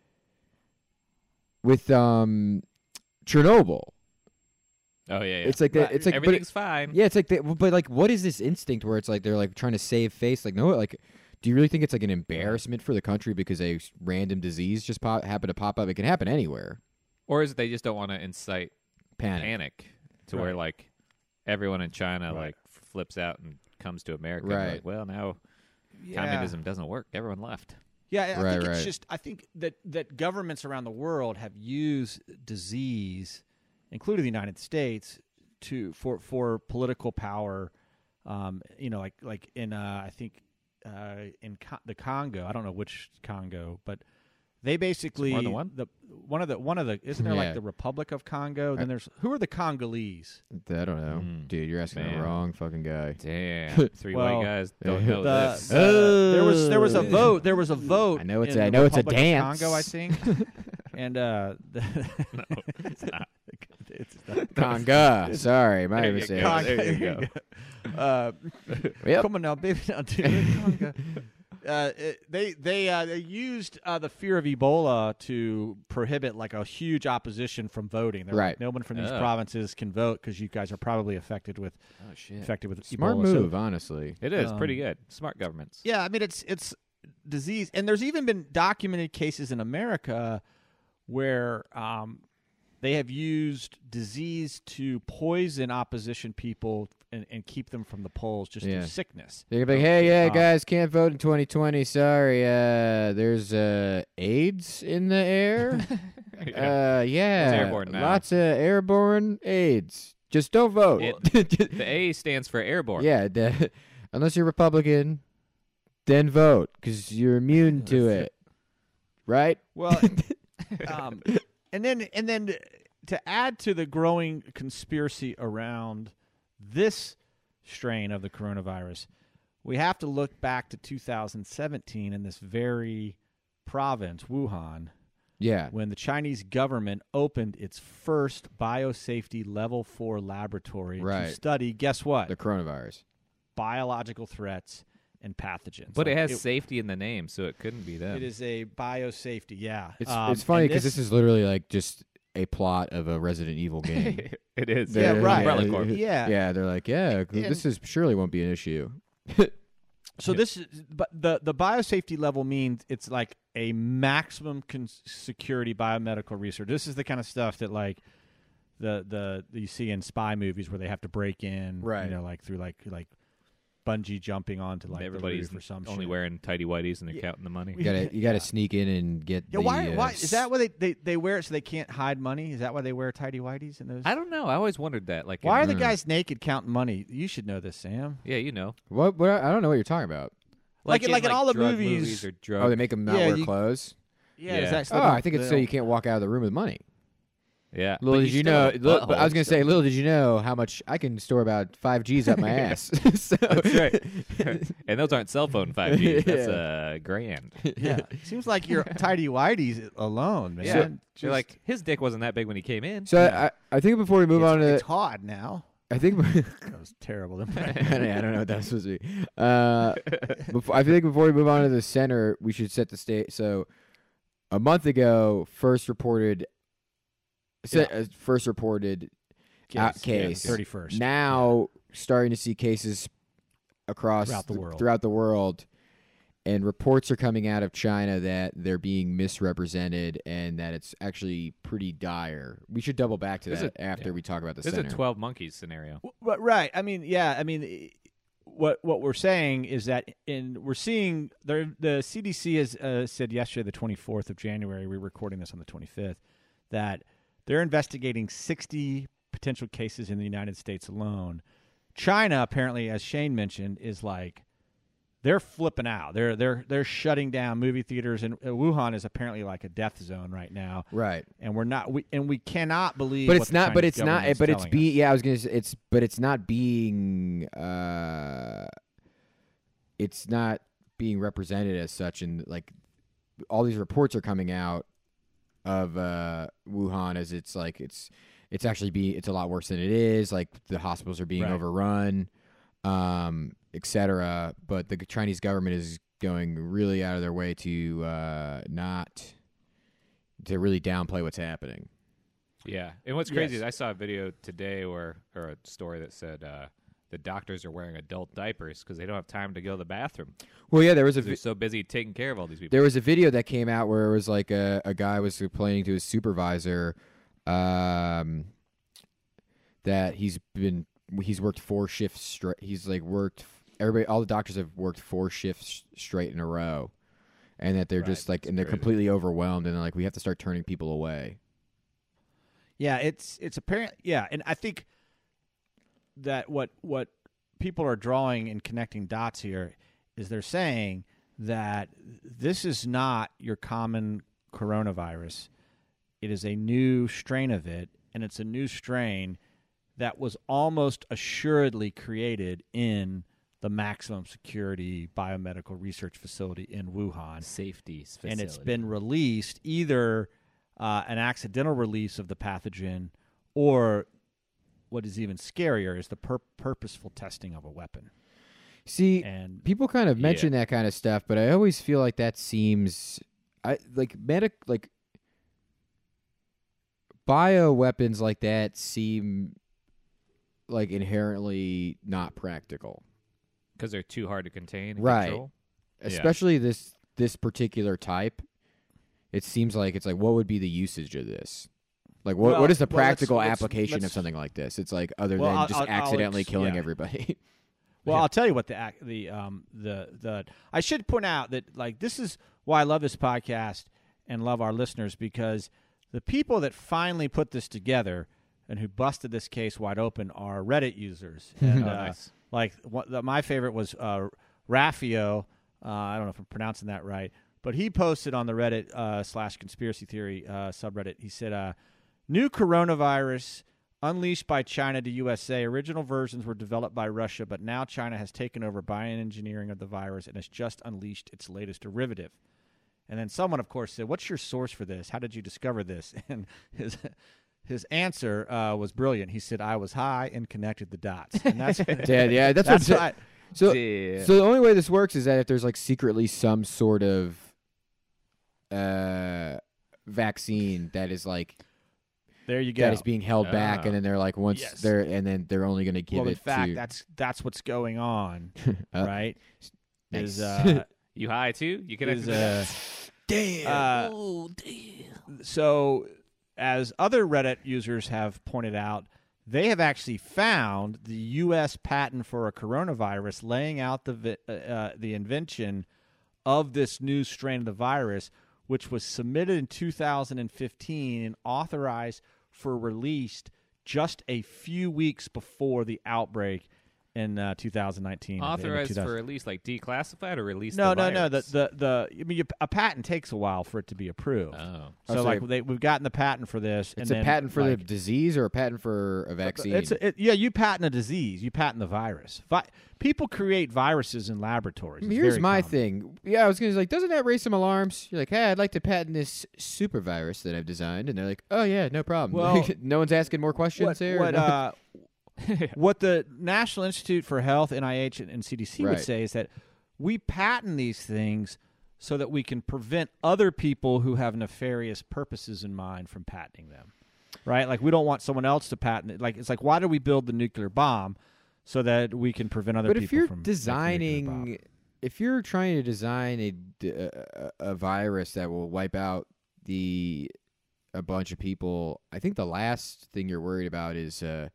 with um Chernobyl. Oh yeah, yeah. It's like that. Right. It's like but it- everything's fine. yeah, it's like that. But like, what is this instinct where it's like they're like trying to save face? Like, no, like, do you really think it's like an embarrassment for the country because a random disease just pop, happened to pop up? It can happen anywhere. Or is it they just don't want to incite Panic. panic to Right. where like everyone in China Right. like flips out and comes to America. and they're Right. Like, well, now Yeah. communism doesn't work. Everyone left. Yeah, I Right, think it's right. just I think that that governments around the world have used disease, including the United States, to for for political power. Um, you know, like like in uh, I think uh, in Co- the Congo. I don't know which Congo, but they basically more than one? the one of the one of the isn't there Yeah. like the Republic of Congo? Then there's who are the Congolese? I don't know, Mm. dude. You're asking Man. the wrong fucking guy. Damn, three Well, white guys don't know The, this. the- there was there was a Oh. vote. There was a vote. I know it's in a- I the know it's a Republic of dance. Congo, I think. and uh, the, no, it's not. it's not. Conga. Sorry, my There you mistake. go. Conga. There you go. Uh, Yep. Come on now, baby. Now, dude. Conga. Uh, it- they they uh, they used uh, the fear of Ebola to prohibit like a huge opposition from voting. They're Right. like, no one from these Oh. provinces can vote because you guys are probably affected with Oh shit. affected with Smart Ebola. So- move, honestly. It is Um, pretty good. Smart governments. Yeah, I mean it's it's disease, and there's even been documented cases in America where um, they have used disease to poison opposition people and, and keep them from the polls just Yeah. through sickness. They're gonna be like, hey, yeah, Uh, guys, can't vote in twenty twenty. Sorry, uh, there's uh, AIDS in the air. Uh, yeah, airborne now. lots of airborne AIDS. Just don't vote. It- the A stands for airborne. Yeah, the, unless you're Republican, then vote because you're immune to it, right? Well, um, and then and then to add to the growing conspiracy around this strain of the coronavirus, we have to look back to two thousand seventeen in this very province, Wuhan, Yeah, when the Chinese government opened its first biosafety level four laboratory Right. to study, guess what? the coronavirus. Biological threats and pathogens. But it Like, has safety in the name, so it couldn't be them. It is a biosafety, yeah. It's Um, it's funny and because this, is literally like just a plot of a Resident Evil game. It is. Yeah, They're- right. Umbrella Corp. Yeah. yeah. They're like, yeah, And- this is surely won't be an issue. So this is, but the the biosafety level means it's like a maximum con- security biomedical research. This is the kind of stuff that like the the you see in spy movies where they have to break in, Right. You know, like through like like bungee jumping onto like Everybody's the roof or some only shit. wearing tighty whities and they're Yeah. counting the money. You gotta you gotta Yeah. sneak in and get. Yeah, the, why? uh, Why is that why they, they, they wear it so they can't hide money? Is that why they wear tidy whities in those? I don't know. I always wondered that. Like, Why in- are the Mm. guys naked counting money? You should know this, Sam. Yeah, you know, What? What? I don't know what you're talking about. Like in- like in all the drug movies- or drug. Oh, they make them not Yeah, wear you- clothes. Yeah, Yeah. Is that Oh, stuff I think it's so they'll- you can't walk out of the room with money. yeah. Little but did you still know. have a Little, but I was butthole gonna still. say, little did you know how much I can store about five G's up my ass. so, That's right. And those aren't cell phone five Gs. That's Yeah. uh, grand. Yeah, seems like you're tidy whiteys alone, man. Yeah. Just- You're like, his dick wasn't that big when he came in. So I, I think before we move it's, on to, it's hard now. I think That was terrible. I don't know what that was supposed to be. Uh, before, I think before we move on to the center, we should set the state. So, a month ago, first reported, se- uh, first reported out case. thirty first. Now starting to see cases across Throughout the th- world. throughout the world, and reports are coming out of China that they're being misrepresented and that it's actually pretty dire. We should double back to This that is- after yeah. we talk about the This is center. a twelve monkeys scenario. But right, I mean, yeah, I mean, i- what what we're saying is that in we're seeing the the C D C has uh, said yesterday, the twenty fourth of January. We're recording this on the twenty fifth. That they're investigating sixty potential cases in the United States alone. China, apparently, as Shane mentioned, is like they're flipping out. They're they're they're shutting down movie theaters, and uh, Wuhan is apparently like a death zone right now. right. And we're not, we and we cannot believe. But what it's the not. But Chinese it's not. government is But it's telling being. us. Yeah, I was gonna. Say, it's. But it's not being. Uh, it's not being represented as such. And like, all these reports are coming out of uh, Wuhan as it's like it's. It's actually be. It's a lot worse than it is. Like the hospitals are being Right. overrun, um, et cetera. But the Chinese government is going really out of their way to uh, not to really downplay what's happening. Yeah. And what's crazy Yes. is I saw a video today or or a story that said uh, the doctors are wearing adult diapers because they don't have time to go to the bathroom. Well, yeah, there was a 'Cause vi- they're so busy taking care of all these people. there was a video that came out where it was like a, a guy was complaining to his supervisor um, that he's been he's worked four shifts straight. He's like worked everybody. All the doctors have worked four shifts straight in a row, and that they're Right, just like that's and they're crazy. completely overwhelmed, and like we have to start turning people away. Yeah, it's it's apparent. Yeah, and I think that what what people are drawing and connecting dots here is they're saying that this is not your common coronavirus. It is a new strain of it, and it's a new strain that was almost assuredly created in the maximum security biomedical research facility in Wuhan. Safety facility. And it's been released either uh, an accidental release of the pathogen or what is even scarier is the pur- purposeful testing of a weapon. See, And people kind of Yeah. mention that kind of stuff, but I always feel like that seems I like medic like bio weapons like that seem like inherently not practical. because they're too hard to contain and Right. control. Yeah. Especially this this particular type. It seems like it's like what would be the usage of this? Like what Well- what is the well, let's- practical let's- application of let's- something like this? It's like other Well, than I'll- just I'll- I'll accidentally ex- killing yeah. everybody. Well, Yeah. I'll tell you what the ac- the um the the I should point out that like this is why I love this podcast and love our listeners because The people that finally put this together and who busted this case wide open are Reddit users. And, Oh, uh, nice. Like what, the, my favorite was uh, Raffio. Uh, I don't know if I'm pronouncing that right, but he posted on the Reddit uh, slash conspiracy theory uh, subreddit. He said, uh, "New coronavirus unleashed by China to U S A. Original versions were developed by Russia, but now China has taken over bioengineering of the virus and has just unleashed its latest derivative." And then someone, of course, said, "What's your source for this? How did you discover this?" And his his answer uh, was brilliant. He said, "I was high and connected the dots." And that's Yeah, yeah, that's, that's what. what I, So, Yeah. so the only way this works is that if there's like secretly some sort of uh, vaccine that is like there you go. that is being held back, Ah. and then they're like once Yes. they're and then they're only going to give well, in it fact, to that's that's what's going on, uh, right? nice. Is uh, You high too? You can is uh, damn. uh, Oh, damn. so as other Reddit users have pointed out, they have actually found the U S patent for a coronavirus, laying out the vi- uh, uh, the invention of this new strain of the virus, which was submitted in two thousand fifteen and authorized for release just a few weeks before the outbreak in uh, two thousand nineteen. at the end of Authorized two thousand for at least like declassified or released? No, the no, no. The, virus? the the I mean, you, a patent takes a while for it to be approved. Oh. Oh, So, so like, they- they, we've gotten the patent for this. it's and a then, patent for the like, disease or a patent for a vaccine. It's a, it, yeah, you patent a disease. You patent the virus. Vi- people create viruses in laboratories. It's Here's very my common. thing. Yeah, I was gonna like, doesn't that raise some alarms? You're like, hey, I'd like to patent this super virus that I've designed, and they're like, oh yeah, no problem. Well, no one's asking more questions What, here. what, No? uh, what the National Institute for Health, N I H, and, and C D C would Right. say is that we patent these things so that we can prevent other people who have nefarious purposes in mind from patenting them. Right? Like, we don't want someone else to patent it. Like, it's like, why do we build the nuclear bomb? So that we can prevent other but people if you're from making the nuclear bomb. designing, if you're trying to design a, d- a, a- a virus that will wipe out the a bunch of people, I think the last thing you're worried about is uh,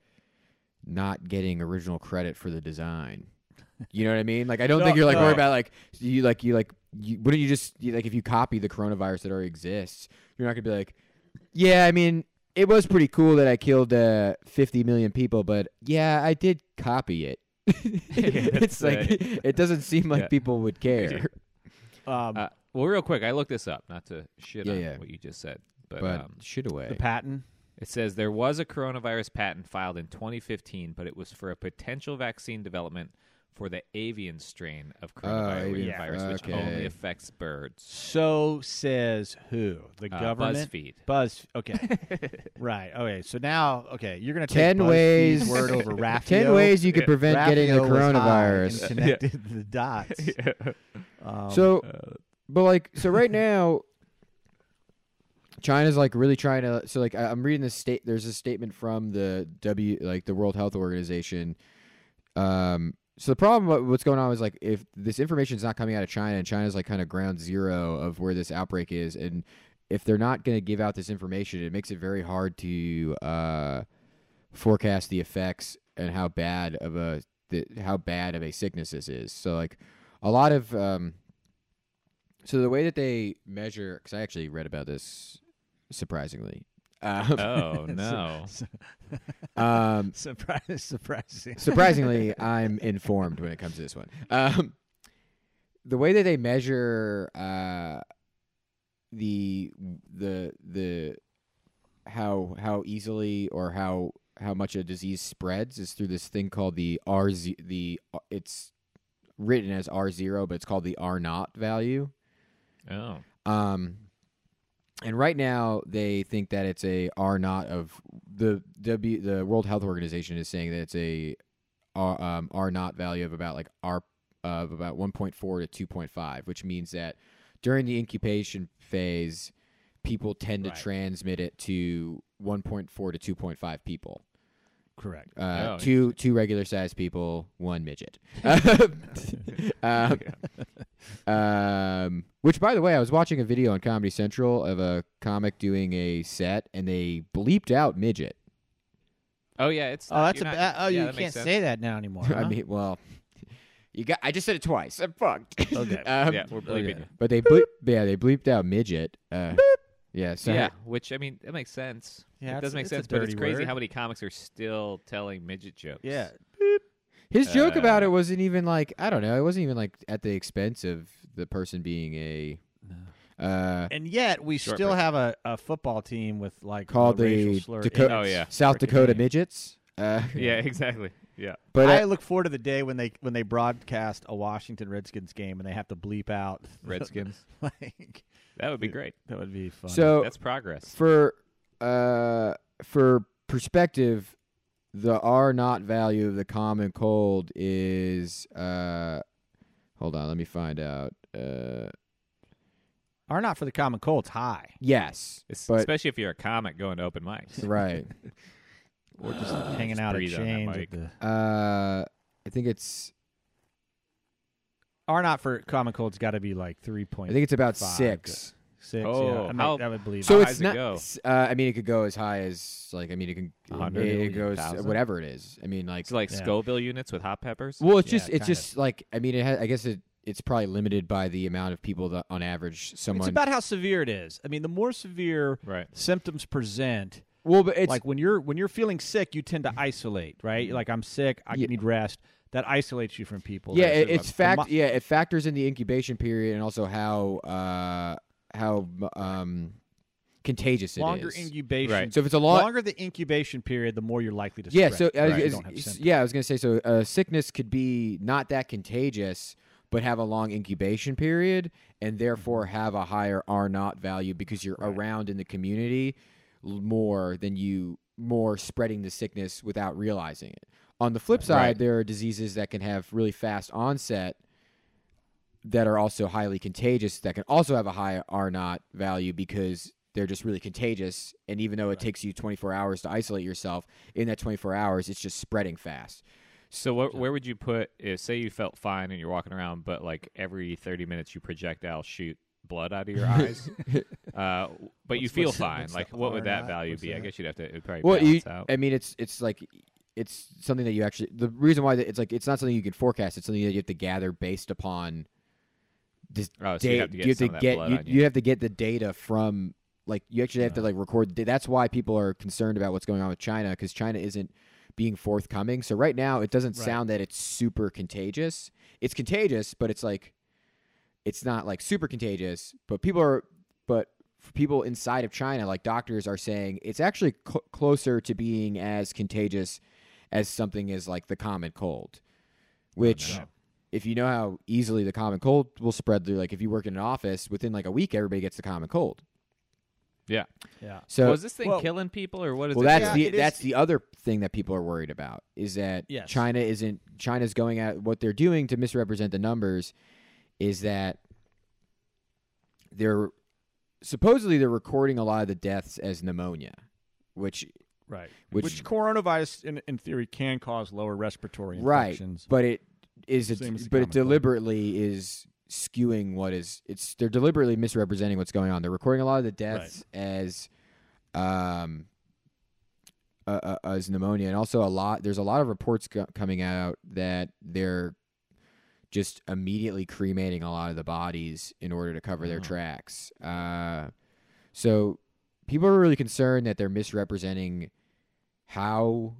not getting original credit for the design. You know what I mean? Like, I don't No, think you're like no. worried about like you like you like you, wouldn't you just you, like if you copy the coronavirus that already exists, you're not gonna be like, yeah, I mean. It was pretty cool that I killed uh, fifty million people, but yeah, I did copy it. it's that's, like uh, it doesn't seem like yeah. people would care. Um, Uh, well, real quick, I looked this up, not to shit Yeah, on yeah. what you just said, but, But um, shit away. the patent. it says there was a coronavirus patent filed in twenty fifteen, but it was for a potential vaccine development for the avian strain of coronavirus, avian- virus, which okay. only affects birds. So says who? The Uh, government? BuzzFeed. Buzz. Okay. Right. Okay. So now, okay, you're going to take Ten BuzzFeed's ways- word over Raffio. Ten ways you could prevent getting the Raffio was high coronavirus. and connected the dots. Um, So, Uh, but like, so right now, China's like really trying to. So like, I, I'm reading this state. There's a statement from the W, like the World Health Organization. Um. So the problem, what- what's going on is like, if this information is not coming out of China, and China's like kind of ground zero of where this outbreak is, and if they're not going to give out this information, it makes it very hard to uh, forecast the effects and how bad of a the, how bad of a sickness this is. So like, a lot of um, so the way that they measure, because I actually read about this, surprisingly. Um, oh no! um, surprise, surprising. surprisingly, I'm informed when it comes to this one. Um, the way that they measure uh, the the the how how easily or how how much a disease spreads is through this thing called the R Z, the it's written as R zero, but it's called the R naught value. Oh, Um, and right now they think that it's a R naught of the W. The World Health Organization is saying that it's a R, um, R naught value of about like R of about one point four to two point five, which means that during the incubation phase, people tend to Right. transmit it to one point four to two point five people. Correct. Uh, Oh, two two regular sized people, one midget. um, um, which, by the way, I was watching a video on Comedy Central of a comic doing a set, and they bleeped out midget. oh yeah, it's. Oh, that's a you're not- bad. Oh, yeah, you that makes can't sense. say that now anymore. I huh? mean, well, you got. I just said it twice. I'm fucked. Okay. um, Yeah, we're bleeping. Okay. you. But they bleep, yeah, they bleeped out midget. Uh, Yeah, so yeah, which I mean, that makes sense. Yeah, it does it's- make it's a sense, but it's dirty crazy word. how many comics are still telling midget jokes. Yeah. his joke about Uh, it wasn't even like I don't know. It wasn't even like at the expense of the person being a. Uh, And yet we Short still break. have a, a football team with like Called a racial the slur Daco- in Oh, its yeah. South frickin' Dakota name. midgets. Uh, yeah, exactly. Yeah, but I uh, look forward to the day when they when they broadcast a Washington Redskins game and they have to bleep out Redskins. like that would be great. that would be fun. so That's progress. for uh for perspective, the R naught value of the common cold is uh hold on, let me find out. Uh are not for the common cold. It's high. yes. It's- but especially if you're a comic going to open mics. right. Or just hanging Just out at breathe on that chains. mic. At the, Uh I think it's are not for common cold's got to be like three point. I think it's about Five. six. Six. Oh, yeah, I, mean, how- I would believe. So How that. high it's does it not. go? s- Uh, I mean, it could go as high as like. I mean, it can. A It, hundred? it goes Thousand? whatever it is. I mean, like. It's like Yeah. Scoville units with hot peppers. Well, it's Yeah, just. It's kind just like. I mean, it. Ha- I guess it. It's probably limited by the amount of people that, on average, someone. It's about how severe it is. I mean, the more severe Right. symptoms present, well, but it's like when you're when you're feeling sick, you tend to isolate, right? You're like, I'm sick, I Yeah. need rest. That isolates you from people. yeah, There's it, a- it's a fact. mu- Yeah, it factors in the incubation period and also how uh how um contagious it is. longer incubation. Right. So if it's a long. longer the incubation period, the more you're likely to Yeah, spread. so uh, right? You is- don't have is- symptoms. yeah, I was gonna say so. Uh, sickness could be not that contagious, but have a long incubation period, and therefore have a higher R naught value because you're Right. around in the community l- more than you more spreading the sickness without realizing it. On the flip side, Right. there are diseases that can have really fast onset that are also highly contagious that can also have a high R naught value because they're just really contagious. And even though it takes you twenty-four hours to isolate yourself, in that twenty-four hours, it's just spreading fast. So wh- where would you put? If, say you felt fine and you're walking around, but like every thirty minutes you projectile shoot blood out of your eyes, uh, but you What's- feel what's the- fine. what's Like the what would R that naught? value What's be? I that? guess you'd have to it'd probably Well, you, balance out. I mean, it's it's like it's something that you actually. The reason why that it's like it's not something you can forecast. It's something that you have to gather based upon this Oh, so you data. have to get you have some to of that get blood you, on you you. have to get the data from like you actually have to Yeah. like record. The, da- that's why people are concerned about what's going on with China because China isn't being forthcoming. So right now, it doesn't Right. sound that it's super contagious. It's contagious, but it's like it's not like super contagious. But people are but. For people inside of China, like doctors are saying, it's actually cl- closer to being as contagious as something as like the common cold, which no. if you know how easily the common cold will spread through, like if you work in an office, within like a week, everybody gets the common cold. yeah. Yeah. So, Was this thing well- killing people or what is well, it? that's Yeah, the it is- that's the other thing that people are worried about is that Yes. China isn't China's going at what they're doing to misrepresent the numbers is that they're supposedly they're recording a lot of the deaths as pneumonia, which Right. Which- Which, coronavirus, in, in theory, can cause lower respiratory right, infections. but it is it, Same as the but it common cold. deliberately is skewing what is it's they're deliberately misrepresenting what's going on. They're recording a lot of the deaths as um uh, uh, as pneumonia, and also a lot. There's a lot of reports co- coming out that they're just immediately cremating a lot of the bodies in order to cover their Oh. tracks. Uh, so people are really concerned that they're misrepresenting how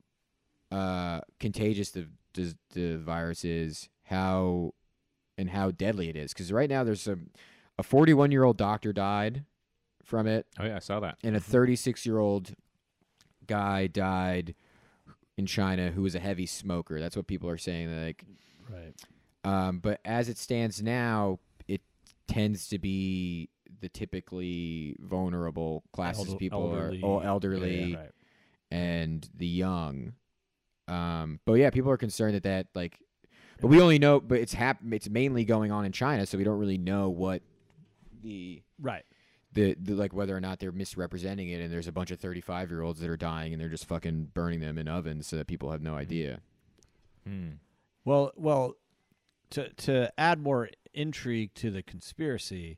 uh, contagious the, the the virus is, how and how deadly it is. Because right now there's some a forty-one year old doctor died from it, Oh yeah, I saw that. and a thirty-six year old guy died in China who was a heavy smoker. That's what people are saying. Like, Right. um, but as it stands now, it tends to be the typically vulnerable classes. Elder- people elderly. are oh, elderly Yeah, right. and the young. Um, but yeah, people are concerned that that like, but we only know, but it's hap- It's mainly going on in China, so we don't really know what the Right. the, the like whether or not they're misrepresenting it. And there's a bunch of thirty-five year olds that are dying, and they're just fucking burning them in ovens so that people have no idea. Hmm. Well, well, to to add more intrigue to the conspiracy,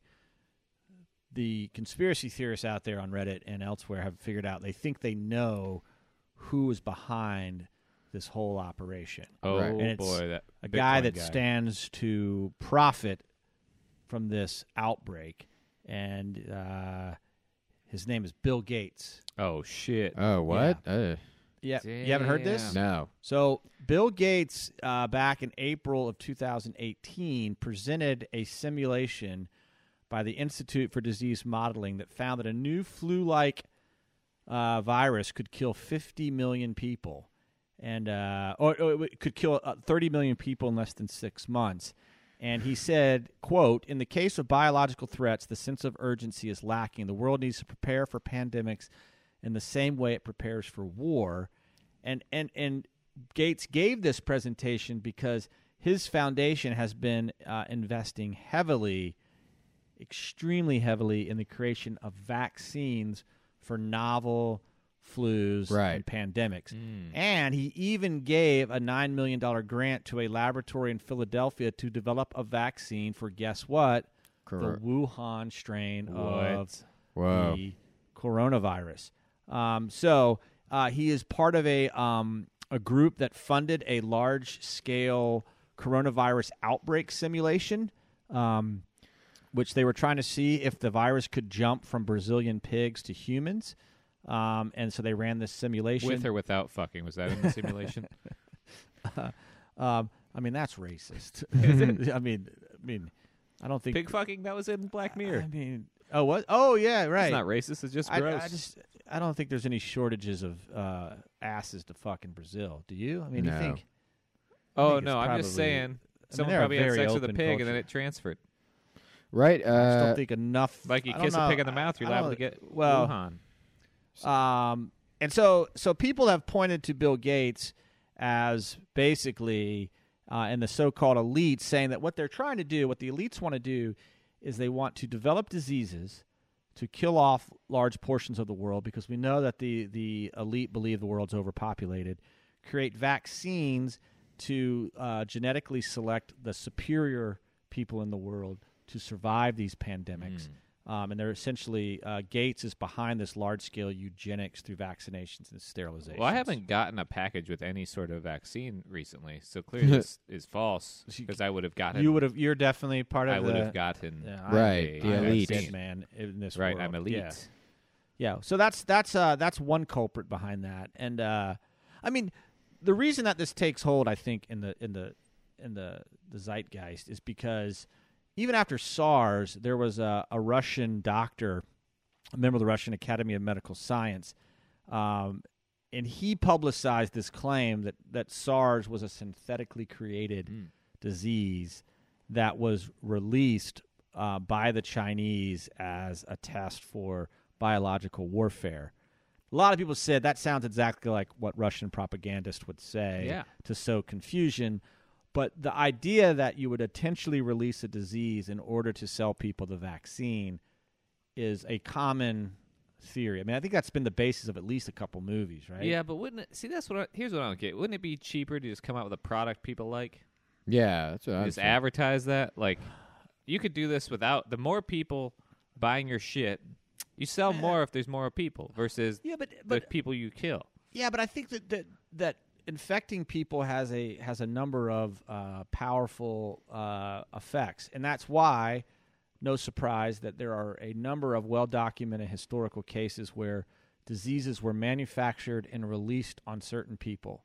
the conspiracy theorists out there on Reddit and elsewhere have figured out they think they know who is behind this whole operation. Oh Right. And it's boy, that A guy Bitcoin that guy. stands to profit from this outbreak, and uh, His name is Bill Gates. Oh shit. Oh, what? Uh, Yeah, you haven't heard this? no. So Bill Gates, uh, back in April of two thousand eighteen, presented a simulation by the Institute for Disease Modeling that found that a new flu-like uh, virus could kill fifty million people, and uh, or, or it could kill uh, thirty million people in less than six months. And he said, quote, "In the case of biological threats, the sense of urgency is lacking. The world needs to prepare for pandemics in the same way it prepares for war." And and and Gates gave this presentation because his foundation has been uh, investing heavily, extremely heavily, in the creation of vaccines for novel flus Right. and pandemics. Mm. And he even gave a nine million dollars grant to a laboratory in Philadelphia to develop a vaccine for, guess what? Correct. The Wuhan strain of Whoa. the coronavirus. Um, so uh, he is part of a um, a group that funded a large scale coronavirus outbreak simulation, um, which they were trying to see if the virus could jump from Brazilian pigs to humans. Um, and so they ran this simulation With or without fucking? Was that in the simulation? um, I mean, that's racist. I mean, I mean, I don't think Pig fucking? That was in Black Mirror. I mean, oh what? Oh yeah, right. It's not racist. It's just I, gross. I just I don't think there's any shortages of uh, asses to fuck in Brazil. Do you? I mean, do No. you think? I oh think it's no, I'm just probably- saying. I Someone mean, they're a probably had very sex with a open pig and then culture. it transferred. Right. I just Uh, don't think enough. Like you I don't kiss a know. pig in the mouth, you're I liable don't- to get well, Wuhan. Um, and so, so people have pointed to Bill Gates as basically uh, in the so-called elites, saying that what they're trying to do, what the elites want to do, is they want to develop diseases to kill off large portions of the world, because we know that the the elite believe the world's overpopulated. Create vaccines to uh, genetically select the superior people in the world to survive these pandemics. Um, and they're essentially, uh, Gates is behind this large-scale eugenics through vaccinations and sterilizations. Well, I haven't gotten a package with any sort of vaccine recently, so clearly this is false because I would have gotten. You would have. You're definitely part of I the. would have gotten. Yeah, Right, I'm, the I'm a elite. dead man in this right, world. I'm elite. Yeah. Yeah, so that's that's uh, that's one culprit behind that, and uh, I mean, the reason that this takes hold, I think, in the in the in the, the zeitgeist is because even after SARS, there was a, a Russian doctor, a member of the Russian Academy of Medical Science, um, and he publicized this claim that, that SARS was a synthetically created Mm. disease that was released uh, by the Chinese as a test for biological warfare. A lot of people said that sounds exactly like what Russian propagandists would say Yeah. to sow confusion. But the idea that you would intentionally release a disease in order to sell people the vaccine is a common theory. I mean, I think that's been the basis of at least a couple movies, right? Yeah, but wouldn't it? See, that's what. I, here's what I don't get. Wouldn't it be cheaper to just come out with a product people like? yeah, that's what I'm Just saying. advertise that. Like, you could do this without the more people buying your shit. You sell more if there's more people versus Yeah, but the but people you kill. yeah, but I think that that, that infecting people has a has a number of uh, powerful uh, effects, and that's why, no surprise, that there are a number of well documented historical cases where diseases were manufactured and released on certain people.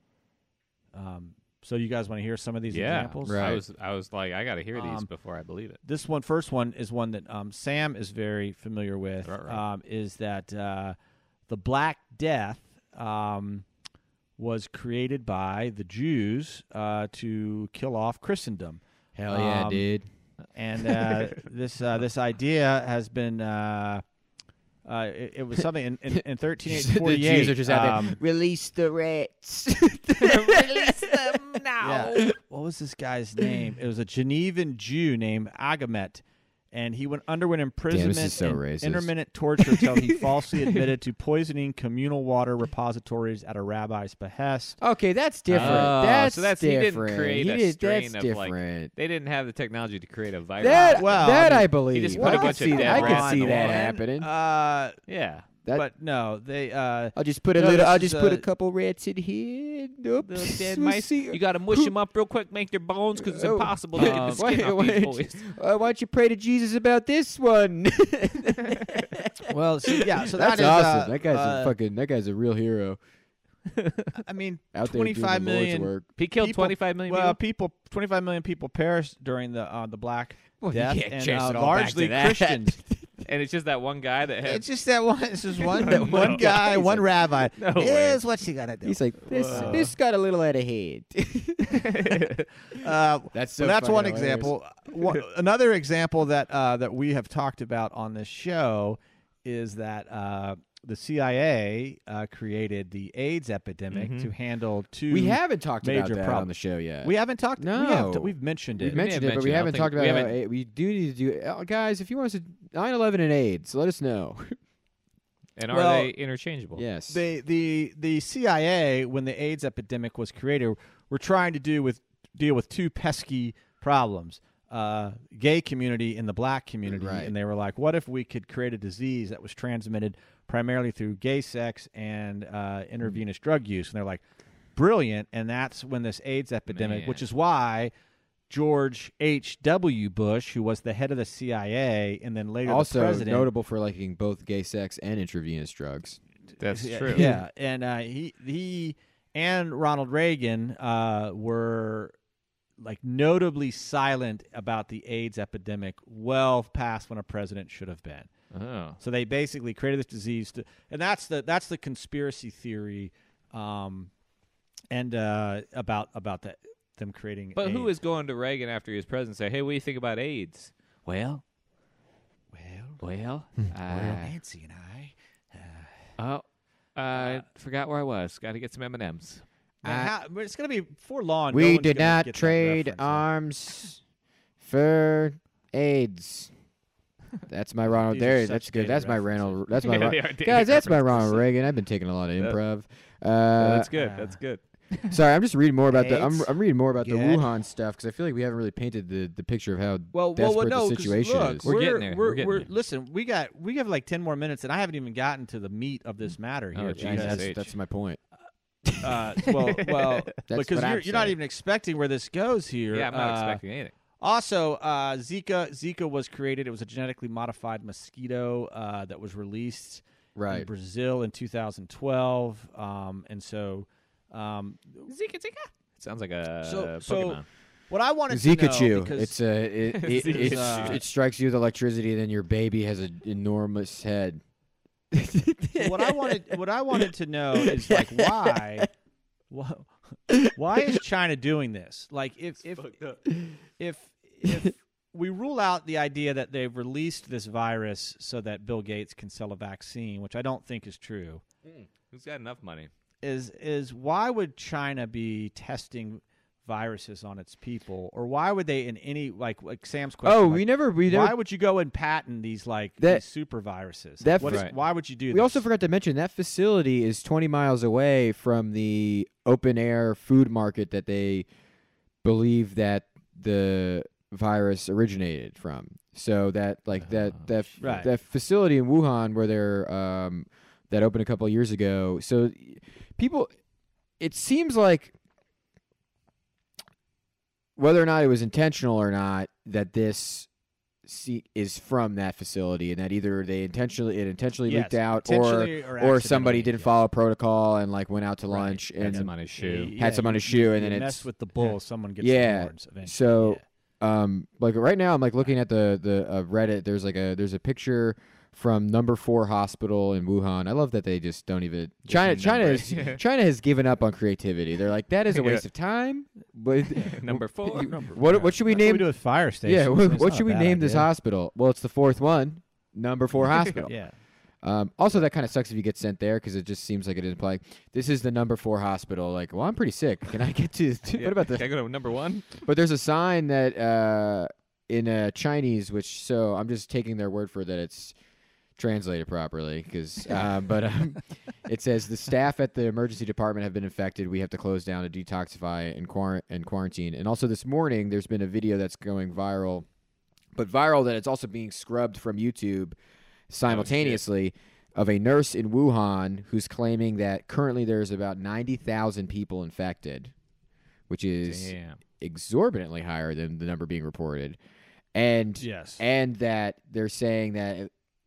Um, so you guys want to hear some of these Yeah, examples? I Right. was I was like, I got to hear these Um, before I believe it. This one, first one, is one that um, Sam is very familiar with. Right, right. Um, is that uh, the Black Death um, was created by the Jews uh, to kill off Christendom, Hell yeah, um, dude. and uh, this uh, this idea has been. Uh, uh, it, it was something in, in, in thirteen the forty-eight. Jews are just out um, there. Release the rats. Release them now. Yeah. What was this guy's name? It was a Genevan Jew named Agamet, and he went underwent imprisonment is so and racist. intermittent torture until he falsely admitted to poisoning communal water repositories at a rabbi's behest. Okay, that's different. Oh, that's so that's- he didn't different. create He a did- strain that's of, like, different. They didn't have the technology to create a virus. that well, that I mean, I believe. just I put a can bunch of see dead that. I rats can see in the that water. happening. Uh, yeah. That- but no, they. Uh, I'll just put a no, little. this I'll is, just put uh, a couple rats in here. Oops. Little dead we'll mice. see. You got to mush them up real quick, make their bones, because it's Oh. impossible to get Um, the skin wait, off these wait. boys. Uh, why don't you pray to Jesus about this one? Well, so, yeah, so that That's is, awesome. uh, that guy's uh, a fucking. That guy's a real hero. I mean, Out there doing the twenty-five Lord's million work. He killed people- twenty-five million Well, people. people, twenty-five million people perished during the uh, the Black Well, you Death, can't and chase uh, it all back largely to that. Christians. And it's just that one guy that had. It's just that one. It's just one No. one guy, He's one like, rabbi. No way. Here's what you gotta do. He's like, this. Whoa. This got a little out of hand. Uh, That's so well, that's fucking one hilarious. example. One, another example that uh, that we have talked about on this show is that uh, the C I A uh, created the AIDS epidemic Mhm. to handle two. We haven't talked about major that on problems. the show yet. We haven't talked. No. we have to, we've mentioned it. We've may mentioned have it, but we mentioned it. I haven't don't talked think- about we it. haven't- Uh, We do need to do uh, guys, if you want us to nine eleven and AIDS, let us know. and are Well, they interchangeable? Yes. the the the C I A, when the AIDS epidemic was created, were trying to do with deal with two pesky problems: uh, gay community and the black community. Right. And they were like, "What if we could create a disease that was transmitted primarily through gay sex and uh, intravenous drug use?" And they're like, "Brilliant!" And that's when this AIDS epidemic, Man. which is why George H W. Bush, who was the head of the C I A and then later the also president, notable for liking both gay sex and intravenous drugs. That's yeah, true. Yeah, and uh, he he and Ronald Reagan uh, were like notably silent about the AIDS epidemic, well past when a president should have been. Oh. So they basically created this disease, to, and that's the that's the conspiracy theory, um, and uh, about about that them creating. But who AIDS. is going to Reagan after he was president and say, "Hey, what do you think about AIDS?" Well, well, well, uh, Nancy and I. oh, I forgot where I was. Got to get some M and M's. Now, how, but it's going to be before long. no We one's did gonna not get that trade reference. arms for AIDS. That's my Ronald. These are There, such that's good. dated That's my references. Ronald. That's my Yeah, Ron- they are dated guys. That's my references. Ronald Reagan. I've been taking a lot of Yeah. improv. Oh, Uh, that's good. uh, That's good. sorry, I'm just reading more about the. I'm, AIDS. I'm reading more about the Good. Wuhan stuff because I feel like we haven't really painted the, the picture of how Well, well, desperate well, no, the 'cause situation look, is. We're We're, getting there. We're, We're getting we're- there. listen. We got we have like ten more minutes, and I haven't even gotten to the meat of this matter Oh, here. Jesus. because, that's, H. that's my point. uh, well, well, That's because what I'm you're, you're not saying. even expecting where this goes here. Yeah, I'm not Uh, expecting anything. Also, uh, Zika Zika was created. It was a genetically modified mosquito uh, that was released in Right. Brazil in two thousand twelve, um, and so. Um, Zika, Zika. Sounds like a So- so- Pokemon. what I wanted to know, Zikachu. because It's a it it, Zikachu. it, Uh, it strikes you with electricity, then your baby has an enormous head. what I wanted what I wanted to know is like why wh- why is China doing this? Like if if if if we rule out the idea that they've released this virus so that Bill Gates can sell a vaccine, which I don't think is true, Who's got enough money? is is why would China be testing viruses on its people, or why would they in any like like Sam's question? Oh, like, we never we why never. would you go and patent these like That- these super viruses? that What is- Right. why would you do We this? also forgot to mention that facility is twenty miles away from the open air food market that they believe that the virus originated from. So that like that that Right. that facility in Wuhan where they're um that opened a couple of years ago. So people, it seems like whether or not it was intentional or not, that this se- is from that facility, and that either they intentionally it intentionally Yes, leaked out, or intentionally or, or somebody accidentally, didn't yes. follow protocol and like went out to Right. lunch Had and some on his shoe. Yeah, Had some on you- his shoe, you- and then you it's- mess with the bull. Someone gets Yeah, the horns eventually. so- yeah. um like right now I'm like looking at the the uh, Reddit. There's like a there's a picture from Number Four Hospital in Wuhan. I love that they just don't even China Just China number. is China has given up on creativity. They're like that is a waste of time. But Number four. what what should we That's what name? we do with fire stations. Yeah, what, It's what not should a we bad name this idea. hospital? Well, it's the fourth one, Number Four Hospital. Yeah. Um, also, that kind of sucks if you get sent there because it just seems like it is like this is the Number Four Hospital. Like, well, I'm pretty sick. Can I get to? to What about Can I the? go to number one? But there's a sign that uh, in uh, Chinese, which so I'm just taking their word for that it's translated properly because, um, but um, it says the staff at the emergency department have been infected. We have to close down to detoxify and, quar- and quarantine. And also this morning, there's been a video that's going viral, but viral that it's also being scrubbed from YouTube simultaneously of a nurse in Wuhan who's claiming that currently there's about ninety thousand people infected, which is Damn. exorbitantly higher than the number being reported. And Yes. and that they're saying that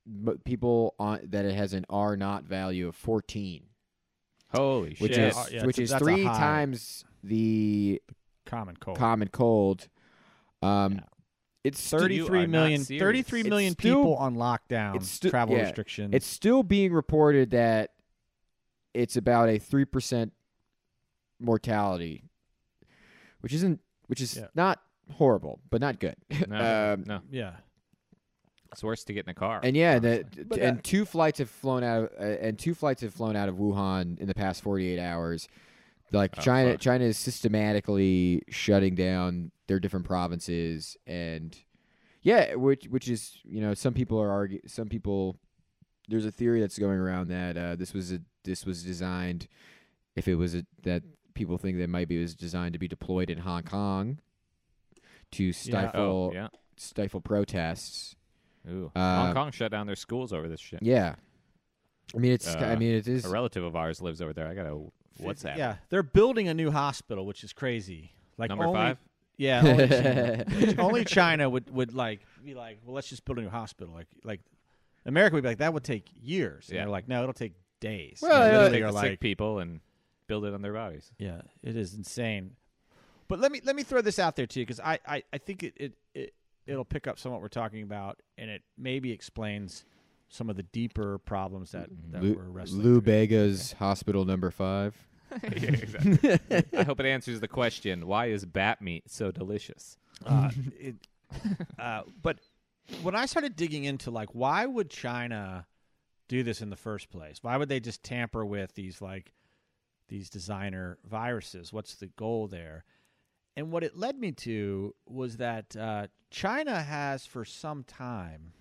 m- people on that it has an R naught value of fourteen, Holy which shit! is Uh, yeah, which that's is a- that's a three high. times the Common cold. common cold. Um, Yeah. it's stu- You thirty-three are million, not serious. thirty-three It's million still- people on lockdown, it's stu- travel yeah, restrictions. It's still being reported that it's about a three percent mortality, which isn't, which is Yeah. not horrible, but not good. No, um, no, yeah. it's worse to get in a car. And yeah, the, honestly. But and that- two flights have flown out, of, uh, and two flights have flown out of Wuhan in the past forty-eight hours. Like Oh, China, fuck. China is systematically shutting down their different provinces, and yeah, which which is you know some people are argue, some people. There's a theory that's going around that uh, this was a this was designed, if it was a, that people think that maybe it was designed to be deployed in Hong Kong to stifle oh yeah. stifle protests. Ooh. Uh, Hong Kong shut down their schools over this shit. Yeah, I mean it's I Uh, mean it is A relative of ours lives over there. I gotta. What's that? Yeah, they're building a new hospital, which is crazy. Like Number only, five. Yeah, only China, which only China would, would like be like, well, let's just build a new hospital. Like like America would be like, that would take years. And Yeah. they're like, no, it'll take days. Well, And yeah, literally Take are the like, sick people and build it on their bodies. yeah, it is insane. But let me let me throw this out there too, because I, I, I think it, it it it'll pick up some of what we're talking about, and it maybe explains some of the deeper problems that, that Lou, we're wrestling. Lou through. Bega's hospital number five. yeah, exactly. I hope it answers the question: why is bat meat so delicious? Uh, it, uh, but when I started digging into like, why would China do this in the first place? Why would they just tamper with these like these designer viruses? What's the goal there? And what it led me to was that uh, China has for some time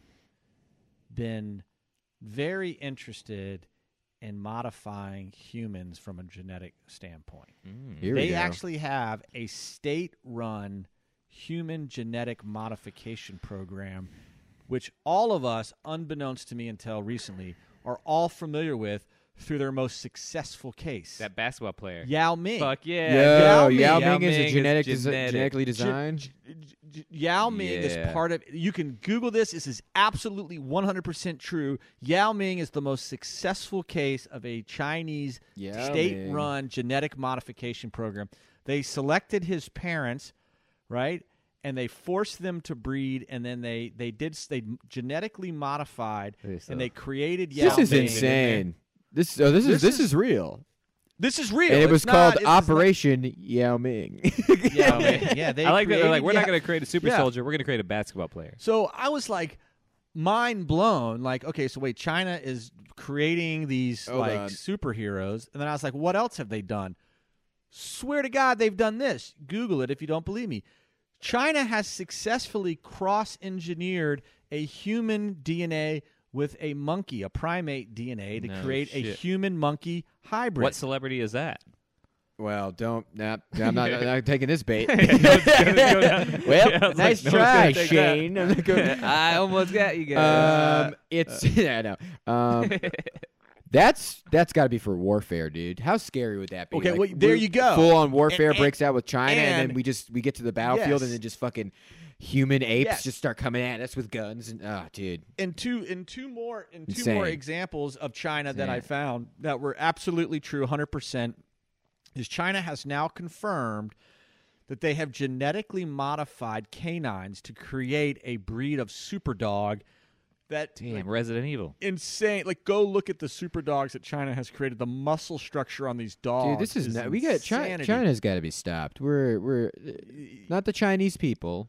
been very interested in modifying humans from a genetic standpoint. Here we They go. actually have a state-run human genetic modification program, which all of us, unbeknownst to me until recently, are all familiar with through their most successful case. That basketball player. Yao Ming. Fuck yeah. Yo, Yao Ming- Yao Yao Ming is a Ming genetic, is desi- genetic. genetically Ge- designed. J- J- Yao Ming Yeah. is part of. You can Google this. This is absolutely one hundred percent true. Yao Ming is the most successful case of a Chinese Yao Ming. state-run genetic modification program. They selected his parents, right, and they forced them to breed, and then they they did they genetically modified, Okay, so- and they created Yao This is Ming. insane. This oh, this, is This this is- is real. This is real. And it It's was not- called it's not- Operation Yao Ming. Yao Ming. Yeah, they I like that. They're like, created we're Yao- not going to create a super Yeah. soldier. We're going to create a basketball player. So I was like mind blown. Like, okay, so wait, China is creating these Hold like on. superheroes, and then I was like, what else have they done? Swear to God, they've done this. Google it if you don't believe me. China has successfully cross-engineered a human D N A with a monkey, a primate D N A, to No create a shit. human-monkey hybrid. What celebrity is that? Well, don't. Nah, I'm not, I'm not taking this bait. Go down. Well, Yeah, I was nice like, no one's try, gonna take that. Shane. I'm not gonna- I almost got you guys. um, it's yeah, no. Um, that's that's got to be for warfare, dude. How scary would that be? Okay, Like, well, there we're- you go. Full on warfare And- and- breaks out with China, and, and- then we just we get to the battlefield, Yes. and then just fucking human apes Yes. just start coming at us with guns, and oh, dude. and two and two more and two Insane. more examples of China that I Insane. found that were absolutely true, one hundred percent, is China has now confirmed that they have genetically modified canines to create a breed of super dog that Damn, like, Resident Evil. insane. Like, go look at the super dogs that China has created. The muscle structure on these dogs, Dude, this is, not, we got China. insanity. China's got to be stopped. We're we're uh, not the Chinese people.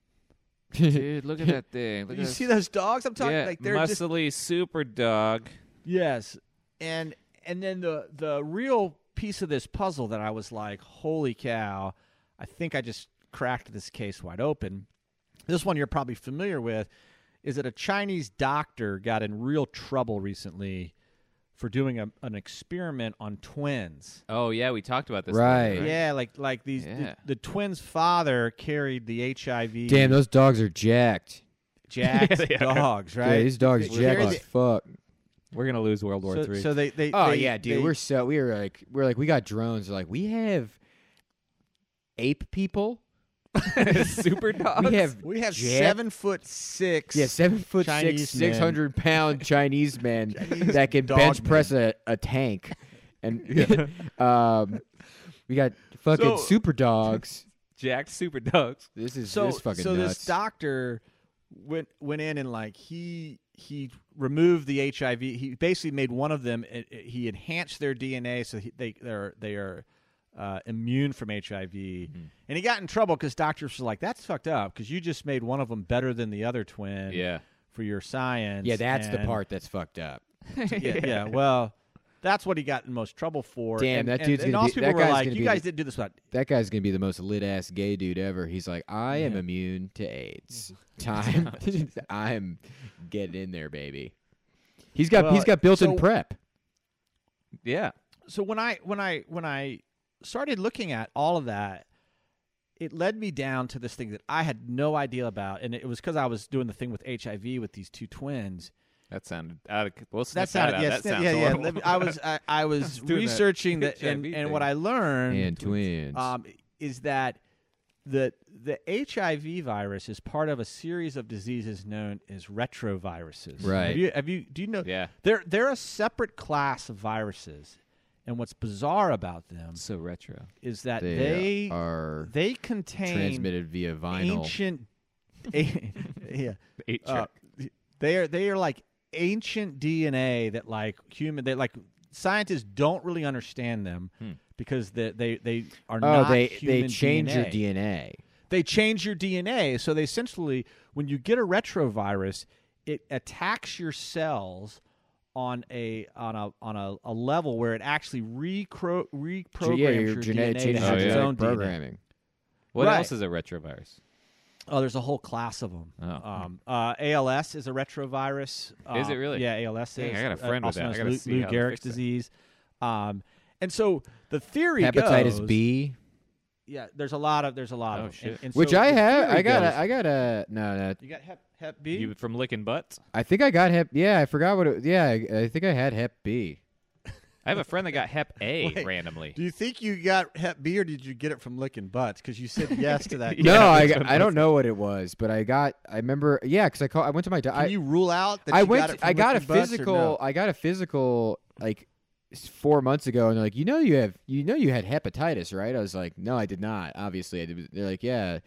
Dude, look at that thing. Look You at see this- those dogs? I'm talking yeah, like they're just muscly super dog. yes, and and then the the real piece of this puzzle that I was like, holy cow! I think I just cracked this case wide open. This one you're probably familiar with is that a Chinese doctor got in real trouble recently for doing a, an experiment on twins. Oh yeah, we talked about this. Right. thing, Yeah, like like these Yeah. the, the twins' father carried the H I V. Damn, those dogs are jacked. jacked Yeah, they are. dogs, Dude, right? these dogs They jacked carried as fuck. We're gonna lose World War so, Three. so they they Oh they- yeah, dude. they- we're so we were like we're like we got drones. Like we have ape people. Super dogs. We have We have Jet- seven foot six. Yeah, seven foot Chinese six, men. six hundred pound Chinese men Chinese that can dog bench men. press a, a tank, and um, we got fucking So- super dogs. Jacked super dogs. This is So this fucking so nuts. this doctor went went in and like he he removed the H I V. He basically made one of them. It, it- he enhanced their D N A so he, they they're they are uh, immune from H I V. Mm-hmm. And he got in trouble because doctors were like, "That's fucked up because you just made one of them better than the other twin Yeah. for your science." yeah, that's the And- part that's fucked up. yeah, yeah. Well, that's what he got in most trouble for. Damn, and, that and, dude's and gonna also be- people that were guy's like, gonna "You be guys the- didn't do this." About That guy's gonna be the most lit ass gay dude ever. He's like, I am Yeah. immune to AIDS. Time, I'm getting in there, baby. He's got Well, he's got built-in so- prep. Yeah. so when I when I when I started looking at all of that, it led me down to this thing that I had no idea about, and it was because I was doing the thing with H I V with these two twins. That sounded out of. We'll snip That sounded out. yes, that sounds yeah, yeah. horrible. Let me- I was I, I was doing that researching that, and, H I V and what thing. I learned And twins. um, is that the the H I V virus is part of a series of diseases known as retroviruses. Right. Have you, have you do you know? Yeah. They're they're a separate class of viruses, and what's bizarre about them So retro. is that they, they are they contain transmitted via vinyl. ancient. a- yeah. Eight Uh, track. they are they are like ancient D N A that like human they like scientists don't really understand them Hmm. because they they, they are Oh, not they human they change D N A. your D N A. They change your D N A, so they essentially when you get a retrovirus, it attacks your cells on a on a on a, a level where it actually recro- reprograms yeah, your your genetic D N A changes to Oh, your have yeah. its genetic own D N A. programming. What right. else is a retrovirus? Oh, there's a whole class of them. Oh. Um, uh, A L S is a retrovirus. Uh, Is it really? Yeah, A L S Dang, is. I got a friend uh, with also that. known I as gotta Lou, see Lou how to Gehrig's fix that. disease. Um, and so the theory Hepatitis goes, B, Yeah, there's a lot of there's a lot Oh, of 'em. shit. And, and which so I the have. theory I got. goes- A, I got a. No, no. You got Hep Hep B. You from licking butts? I think I got Hep. Yeah, I forgot what it. Yeah, I, I think I had Hep B. I have a friend that got Hep A Wait. randomly. Do you think you got Hep B or did you get it from licking butts? Because you said yes to that. Yeah, no, I, that's what I it don't was. know what it was, but I got. I remember. Yeah, because I call. I went to my. do- Can I, you rule out that I you went. got it from I got a licking butts or physical. no? I got a physical like s- four months ago, and they're like, you know, you have. You know, you had hepatitis, right? I was like, no, I did not. Obviously, I did. They're like, yeah.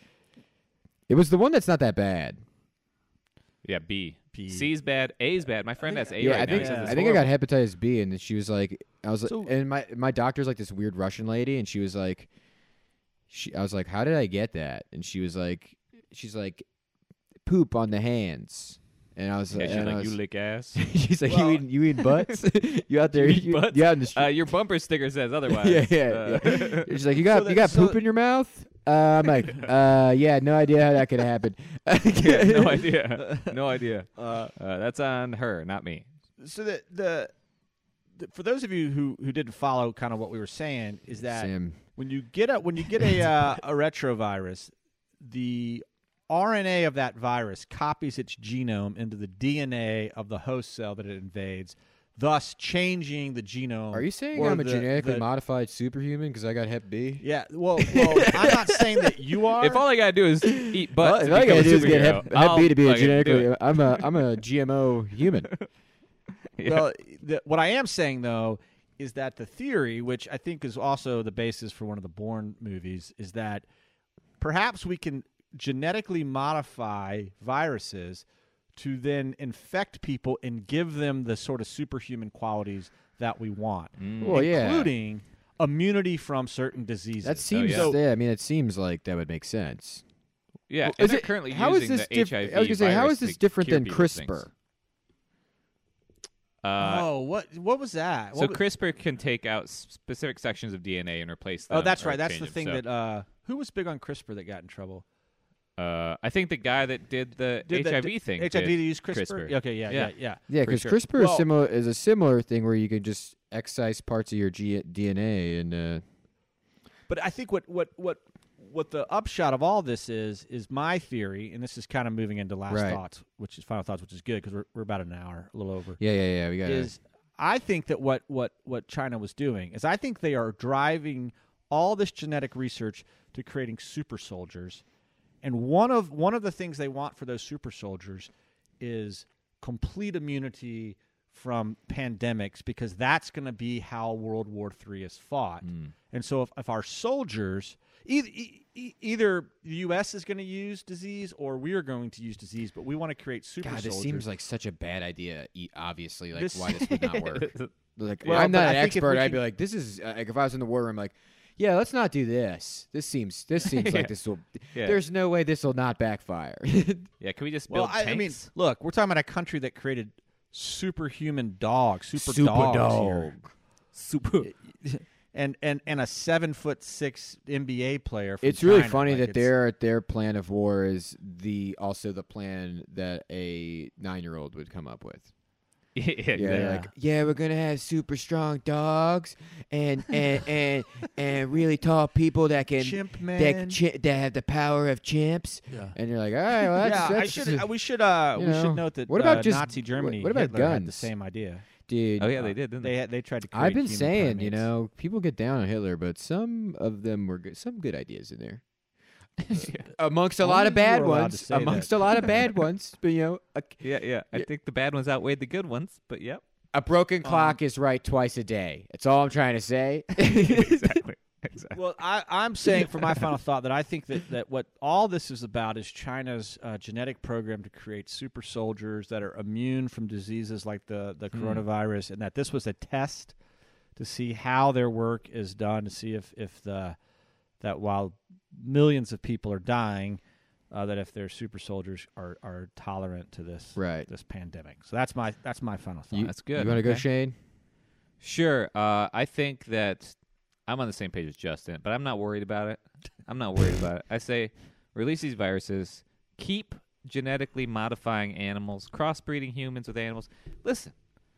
It was the one that's not that bad. Yeah, B. B. C's bad. A's bad. My friend think- has A Yeah, right I now. think He says Yeah. it's I think I got horrible. hepatitis B, and then she was like, I was, So- and my my doctor's like this weird Russian lady, and she was like, she, I was like, how did I get that? And she was like, she's like, poop on the hands, and I was Yeah, like, she's and I like, was- you lick ass. she's like, Well- you eat you eat butts, you out there, You eat you, butts? you out in the street. Uh, your bumper sticker says otherwise. yeah, yeah, Uh, yeah. She's like, you got So you that- got so- poop in your mouth. Uh, I'm like, uh, yeah, no idea how that could happen. yeah, no idea. No idea. Uh, Uh, that's on her, not me. so the, the the for those of you who who didn't follow kind of what we were saying is that Sam, when you get a when you get a uh, a retrovirus, the R N A of that virus copies its genome into the D N A of the host cell that it invades, thus changing the genome. are you saying or I'm a the- genetically the- modified superhuman because I got Hep B? Yeah, well, well, I'm not saying that you are. If all I gotta do is eat Well, butts, if to all I become gotta a do is get superhero, Hep, Hep I'll B to be a fucking do genetically, it. I'm a I'm a G M O human. Yeah. Well, the, what I am saying though is that the theory, which I think is also the basis for one of the Bourne movies, is that perhaps we can genetically modify viruses to then infect people and give them the sort of superhuman qualities that we want, Mm. Well, yeah. including immunity from certain diseases. That seems. yeah. yeah. I mean, it seems like that would make sense. Yeah, Well, and is they're it- currently how is using this the diff- H I V I was gonna say, how virus is this to different cure than people's things. CRISPR? Uh, oh, what what was that? so What was- CRISPR can take out s- specific sections of D N A and replace them. oh, that's or right. That's change the them. thing So, that uh, who was big on CRISPR that got in trouble? Uh, I think the guy that did the Did H I the- V thing. H I V did. to use CRISPR? CRISPR. Okay, yeah, yeah, Yeah. yeah. Yeah, For because sure. CRISPR Well- is similar is a similar thing where you can just excise parts of your G- D N A and. Uh, But I think what what what what the upshot of all this is is my theory, and this is kind of moving into last Right. thoughts, which is final thoughts, which is good because we're we're about an hour, a little over. yeah, yeah, yeah. We got Is I think that what what what China was doing is I think they are driving all this genetic research to creating super soldiers, and one of one of the things they want for those super soldiers is complete immunity from pandemics, because that's going to be how World War Three is fought. Mm. And so if, if our soldiers, either, e- either the U S is going to use disease or we are going to use disease, but we want to create super God, soldiers. this seems like such a bad idea. e- Obviously, like This- why this would not work. Like, Well, I'm but not I an think if expert. we I'd can- be like, this is uh, like if I was in the war room, like, yeah, let's not do this. This seems this seems Yeah. like this will. Yeah. There's no way this will not backfire. Yeah, can we just well, build I, I mean, tanks? look, we're talking about a country that created superhuman dogs, super, Super dogs dog. here. Super. and and and a seven foot six N B A player. From It's really China. funny Like, that it's- their their plan of war is the also the plan that a nine year old would come up with. yeah, Yeah, exactly. they're like, yeah, we're gonna have super strong dogs and and and and really tall people that can chimp that, man. chi- that have the power of chimps. yeah. And you're like, all right, well, that's, yeah, I that's should. We should. Uh, you we know, should note that. what about uh, just- Nazi Germany? what- what about Hitler had the guns? same idea. dude. Oh yeah, they did, didn't They they? had, they tried to. Create I've been human saying, you primates. know, people get down on Hitler, but some of them were good, some good ideas in there. Amongst a lot Only of bad you were allowed to ones, say amongst that. a lot of bad ones, but you know, a, Yeah, yeah. I Yeah. think the bad ones outweighed the good ones, but yep. a broken clock Um, is right twice a day. That's all I'm trying to say. exactly. Exactly. Well, I, I'm saying for my final thought that I think that, that what all this is about is China's uh, genetic program to create super soldiers that are immune from diseases like the, the Mm. coronavirus, and that this was a test to see how their work is done, to see if, if the that while millions of people are dying, uh, that if their super soldiers are, are tolerant to this Right. this pandemic. So that's my that's my final thought. You- That's good. You want to go, Okay. Shane? Sure. Uh, I think that I'm on the same page as Justin, but I'm not worried about it. I'm not worried about it. I say release these viruses, keep genetically modifying animals, crossbreeding humans with animals. Listen,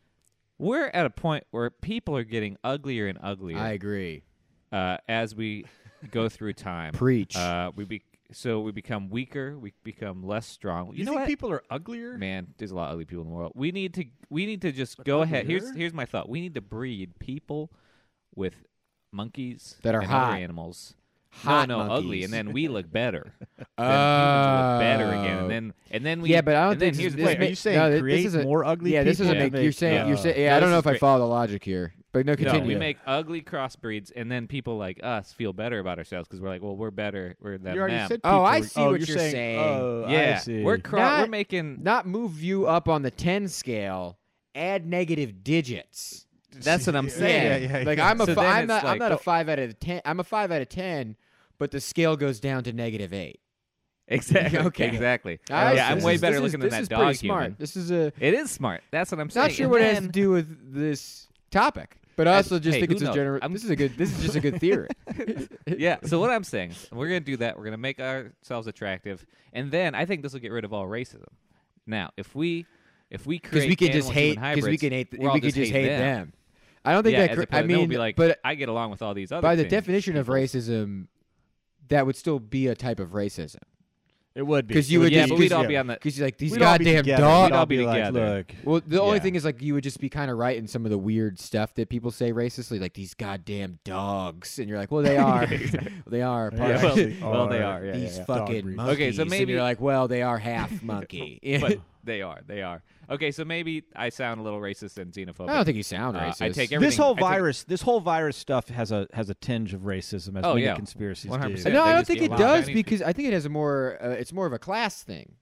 we're at a point where people are getting uglier and uglier I agree. uh, as we go through time. Preach. Uh, we be- so we become weaker. We become less strong. You, you know think what? people are uglier? Man, there's a lot of ugly people in the world. We need to we need to just go ahead. Here's uglier? here's my thought. We need to breed people with monkeys That are and hot. other animals. Hot no, no, ugly, monkeys. and then we look better. then humans look better again, and then and then we. Yeah, but I don't and then think here's this- the Wait, thing. are you saying no, thi- this create is a- more ugly yeah, people? this doesn't Yeah. make. You're saying. No. You're saying. Yeah, No, I don't this know is if I great. follow the logic here, but no, No, continue. we make ugly crossbreeds, and then people like us feel better about ourselves because we're like, well, we're better. We're than You already them. said Oh, people I were- see oh, what you're you're saying. saying. Oh, yeah, I see. we're cro- Not- we're making. Not move you up on the ten scale. Add negative digits. That's what I'm saying. Yeah, yeah, Like yeah. I'm a. So fi- then I'm it's not. I'm like, not a oh- five out of ten. I'm a five out of ten, but the scale goes down to negative eight. Exactly. Okay. Exactly. I yeah, see. I'm This way is- better this is- looking than this that is dog pretty smart. human. This is a. It is smart. That's what I'm saying. Not sure And what it then, has to do with this topic, but I also just hey, think who it's a knows? general. I'm- This is a good. This is just a good theory. Yeah. So what I'm saying, is we're gonna do that. We're gonna make ourselves attractive, and then I think this will get rid of all racism. Now, if we if we Because create we can just animal-human hate. Because we hybrids, can hate. we're all We can just hate them. them. I don't think yeah, that. as cr- opposed- I then we'll mean, be like, but I get along with all these other. by the things, definition of people. racism, that would still be a type of racism. It would be 'Cause you It would yeah, just- but we'd all yeah. be on the. Because like these We'd all be goddamn together. dogs. We'd all be be like, together. look. Well, the only Yeah. thing is like you would just be kind of right in some of the weird stuff that people say racistly, like these goddamn dogs, and you're like, well, they are, they are. Part Yeah, of well, actually well, they are. are. Yeah, these yeah, yeah. fucking Dog breed. monkeys. Okay, so and maybe- you're like, well, they are half monkey. But they are. They are. Okay, so maybe I sound a little racist and xenophobic. I don't think you sound Uh, racist. I take This everything- whole I take- virus, this whole virus stuff has a has a tinge of racism, as Oh, many yeah. conspiracies one hundred do. percent. no, they I don't just think get it a lot of does Chinese because I think it has a more. Uh, it's more of a class thing.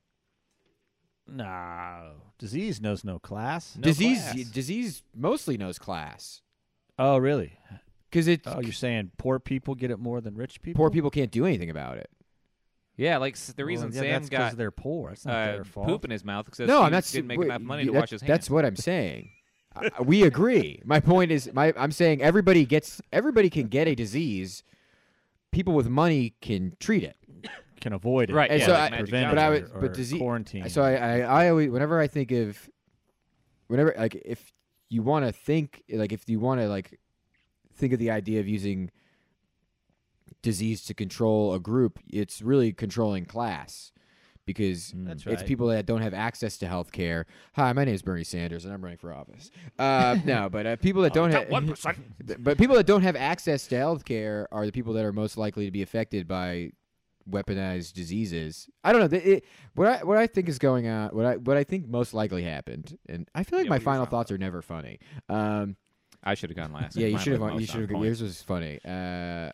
No, disease knows no class. No disease, class. disease mostly knows class Oh, really? because it's Oh, you're saying poor people get it more than rich people? poor people can't do anything about it. Yeah, like s- the reason well, yeah, Sam that's 'cause got they're poor. It's not uh, their fault. poop in his mouth because No, he I'm not. didn't make wait, enough money to that- wash his hands. That's what I'm saying. uh, we agree. My point is, my I'm saying everybody gets, everybody can get a disease. People with money can treat it. Can avoid it. Right, And yeah, so like I- Magic prevent but I it would- or, but or disease- quarantine. So I, I, I always, whenever I think of, whenever like if you want to think, like if you want to like think of the idea of using disease to control a group, it's really controlling class. Because Mm. That's it's right. people that don't have access to health care. Hi, my name is Bernie Sanders, and I'm running for office. Uh, no, but uh, people that don't have one percent. but people that don't have access to health care are the people that are most likely to be affected by weaponized diseases. I don't know. It, it, what I what I think is going on. What I what I think most likely happened, and I feel like Yeah, my what are your final final thoughts are never funny. Um, I should have gone last. yeah, you Mine should have. was You most should on have. point. Yours was funny. Uh,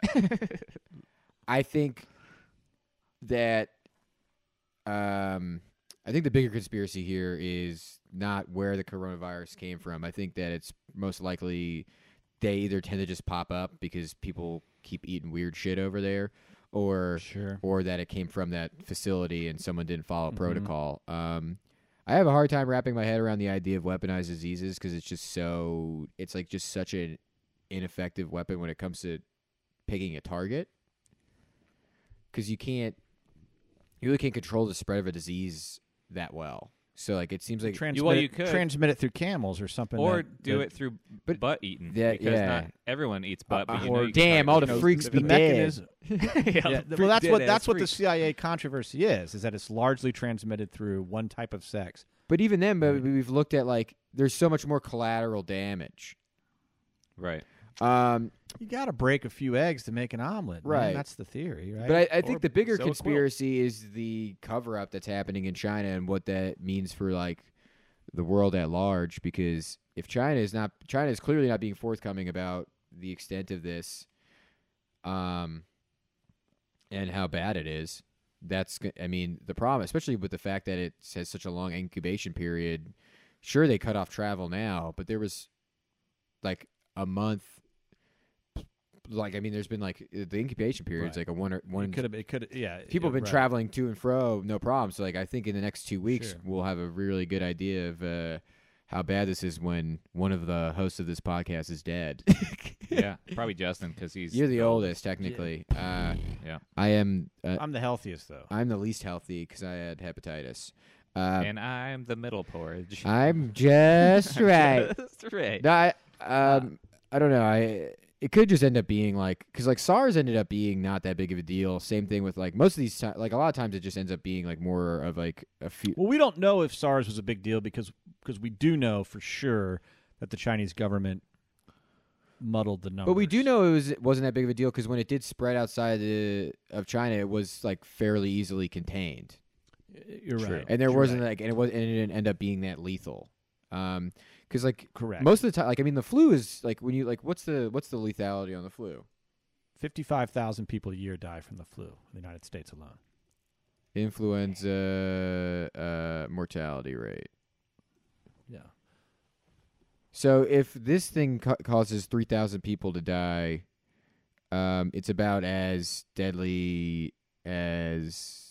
I think that. Um, I think the bigger conspiracy here is not where the coronavirus came from. I think that it's most likely they either tend to just pop up because people keep eating weird shit over there, or Sure. or that it came from that facility and someone didn't follow Mhm. protocol. Um, I have a hard time wrapping my head around the idea of weaponized diseases because it's just so it's like just such an ineffective weapon when it comes to picking a target. Because you can't, you really can't control the spread of a disease that well. So like it seems like Transmit, well, it- you could. transmit it through camels or something. Or that- do that- it through But butt eating. that- because yeah. not everyone eats butt. Uh, but you or know you can damn, target all the those freaks the be dead. mechanism. yeah, Yeah, the well, that's freak what dead-ass that's what the freaks. C I A controversy is. Is that it's largely transmitted through one type of sex. But even then, but Right. we've looked at like there's so much more collateral damage. Right. Um, You got to break a few eggs to make an omelet. man. Right. That's the theory, right? but I, I Or think the bigger sew a quilt. conspiracy is the cover up that's happening in China and what that means for like the world at large. Because if China is not, China is clearly not being forthcoming about the extent of this, um, and how bad it is. That's, g- I mean, the problem, especially with the fact that it has such a long incubation period. Sure, they cut off travel now, but there was like a month. Like, I mean, there's been like the incubation period is Right. like a one or one. it could have. It could. Yeah. People have yeah, been right. traveling to and fro, no problem. So, like, I think in the next two weeks Sure. we'll have a really good idea of uh, how bad this is when one of the hosts of this podcast is dead. Yeah. Probably Justin because he's You're the oldest, technically. Uh, Yeah. I am. Uh, I'm the healthiest though. I'm the least healthy because I had hepatitis. Uh, and I'm the middle porridge. I'm just right. Just right. No, I, um, I don't know. I it could just end up being like because like SARS ended up being not that big of a deal. Same thing with like most of these ti- like a lot of times it just ends up being like more of like a few. Well, we don't know if SARS was a big deal because because we do know for sure that the Chinese government muddled the numbers. But we do know it was it wasn't that big of a deal because when it did spread outside the, of China, it was like fairly easily contained, You're True. right. and there You're wasn't right. like and it was and it didn't end up being that lethal. Um, because like correct. most of the time, like I mean, the flu is like when you like what's the what's the lethality on the flu? fifty-five thousand people a year die from the flu in the United States alone. Influenza uh, mortality rate. Yeah. So if this thing ca- causes three thousand people to die, um, it's about as deadly as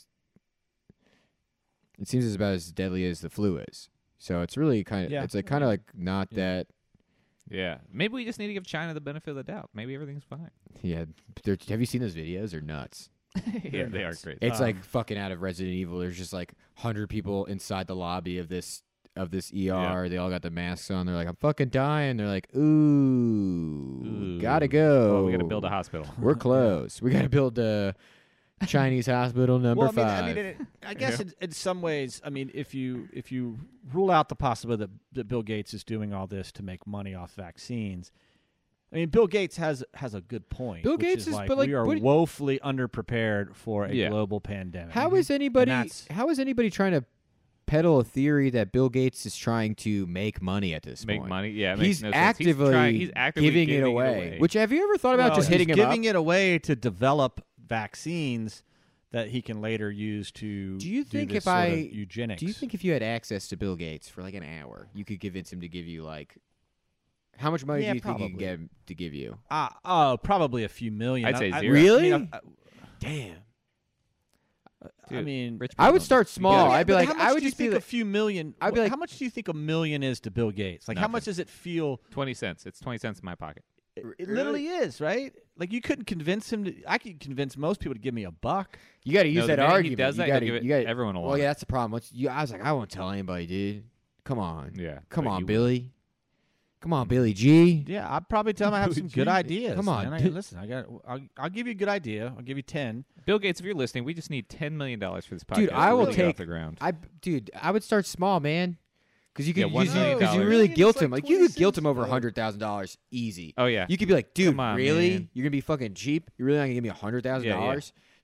it seems it's about as deadly as the flu is. So it's really kind of Yeah. it's like kind of like not Yeah. that. Yeah. Maybe we just need to give China the benefit of the doubt. Maybe everything's fine. Yeah, they're- have you seen those videos? They're nuts. yeah, they are great. It's Um, like fucking out of Resident Evil. There's just like hundred people inside the lobby of this of this E R. They all got the masks on. They're like, I'm fucking dying. They're like, ooh, Ooh. gotta go. Oh, we got to build a hospital. We're close. We got to build a Chinese hospital number well, I mean, five. I mean, it, I guess in, in some ways, I mean, if you if you rule out the possibility that, that Bill Gates is doing all this to make money off vaccines, I mean, Bill Gates has has a good point. Bill which Gates is is- like, but, like, we are what- woefully underprepared for a Yeah. global pandemic. How is anybody? And that's- How is anybody trying to peddle a theory that Bill Gates is trying to make money at this Make point? money. Yeah, it He's makes no sense. actively, he's, trying, he's actively giving, it, away. Which have you ever thought about Well, just he's hitting him giving up? it away to develop vaccines that he can later use to Do you think this if sort of I- eugenics? Do you think if you had access to Bill Gates for like an hour, you could convince him to give you like how much money Yeah, do you think you probably. can get him to give you? Uh, oh, probably a few million. I'd I- say I- zero. Really? I, mean, I, Damn. I Dude, mean, rich I would people start don't- small. Yeah, I'd be but like, how much I would do you just be think like, a few million. I'd be wh- like- how much do you think a million is to Bill Gates? Like, how Nothing. much does it feel? twenty cents. It's twenty cents in my pocket. It, R- it really? literally is, right? Like, you couldn't convince him to. I could convince most people to give me a buck. you got to use No, the that minute he argument. does you that, he'll gotta, give it- you gotta, everyone will Well, want yeah, it. that's the problem. Once you, I was like, I won't tell anybody, dude. Come on, Yeah. come but on, you Billy. Come on, Billy G. Yeah, I'd probably tell him I have some good ideas. Come on, man. I, dude. listen. I got. I'll, I'll give you a good idea. I'll give you ten. will. Bill Gates, if you're listening, we just need ten million dollars for this podcast. Dude, I to will really get off take- the ground. I, dude, I would start small, man. Because you Yeah, could, one use, million because you dollars. really Million is guilt like him. Like you could guilt him twenty over a cents, hundred thousand dollars, easy. Oh yeah. You could be like, dude, Come on, really? man. You're gonna be fucking cheap? You're really not gonna give me a hundred thousand Yeah, yeah. dollars?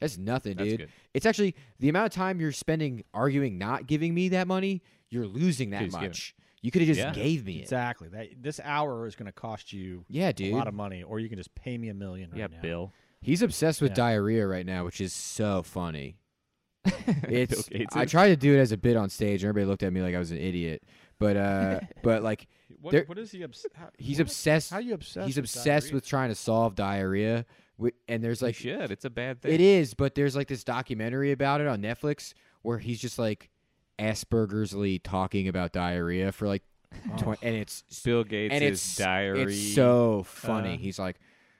That's nothing, That's dude. good. It's actually the amount of time you're spending arguing not giving me that money. You're losing that Just give it. much. You could have just Yeah. gave me it. Exactly. That this hour is going to cost you Yeah, a dude. lot of money, or you can just pay me a million right Yeah, now. Bill. He's obsessed with Yeah. diarrhea right now, which is so funny. It's Bill Gates I is? tried to do it as a bit on stage, and everybody looked at me like I was an idiot. But uh, but like What, There- what is he? Obs- how, he's what? obsessed. How you obsessed? He's with obsessed diarrhea? with trying to solve diarrhea. Wi- And there's You like should. It's a bad thing. it is, but there's like this documentary about it on Netflix where he's just like Asperger's-ly talking about diarrhea for like, Oh. twen- and it's Bill Gates' and it's diary. it's so funny. uh, He's like,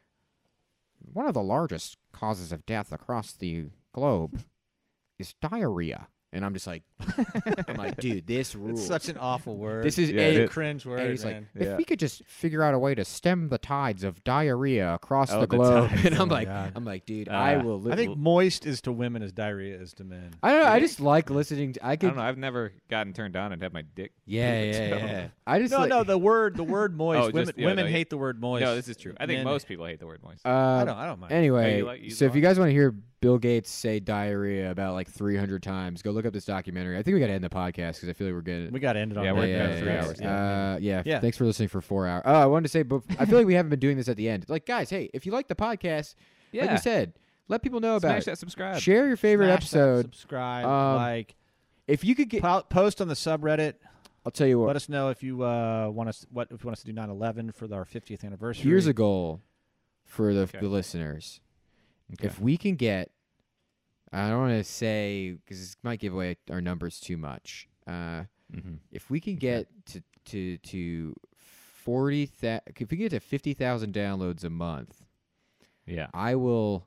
one of the largest causes of death across the globe is diarrhea, and I'm just like, I'm like, dude, this rules. It's such an awful word. This is Yeah, It's a- a it- cringe word, and he's man. like, if Yeah. we could just figure out a way to stem the tides of diarrhea across Oh, the the globe, tides. and Oh I'm my like, God. I'm like, dude, Uh, I will. Li- I think moist is to women as diarrhea is to men. I don't know. I Really? just like listening. To, I I could. don't know. I've never gotten turned on and had my dick. Yeah, pulled, yeah, so- yeah. I just No, like, no, the word, the word moist. Oh, women just- yeah, women no, hate the word moist. No, this is true. I think Men- most people hate the word moist. Uh, I don't. I don't mind. Anyway, Oh, you like- you so if like- you guys want to hear Bill Gates say diarrhea about like three hundred times, go look up this documentary. I think we got to end the podcast because I feel like we're getting. we got to end it on Yeah, that. we're yeah, at yeah, three yeah, hours, Uh, yeah. Yeah. Thanks for listening for four hours. Oh, I wanted to say, but I feel like we haven't been doing this at the end. Like, guys, hey, if you like the podcast, like Yeah. we said, let people know about Smash it. that subscribe. Share your favorite Smash that, episode. subscribe, Um, like, If you could get, po- post on the subreddit. I'll tell you what. Let us know if you uh, want us what if you want us to do nine eleven for our fiftieth anniversary. Here's a goal for the Okay. the listeners. Okay. If we can get, I don't want to say because this might give away our numbers too much. Uh, Mhm. if we can get to to to forty, th- if we get to fifty thousand downloads a month, Yeah. I will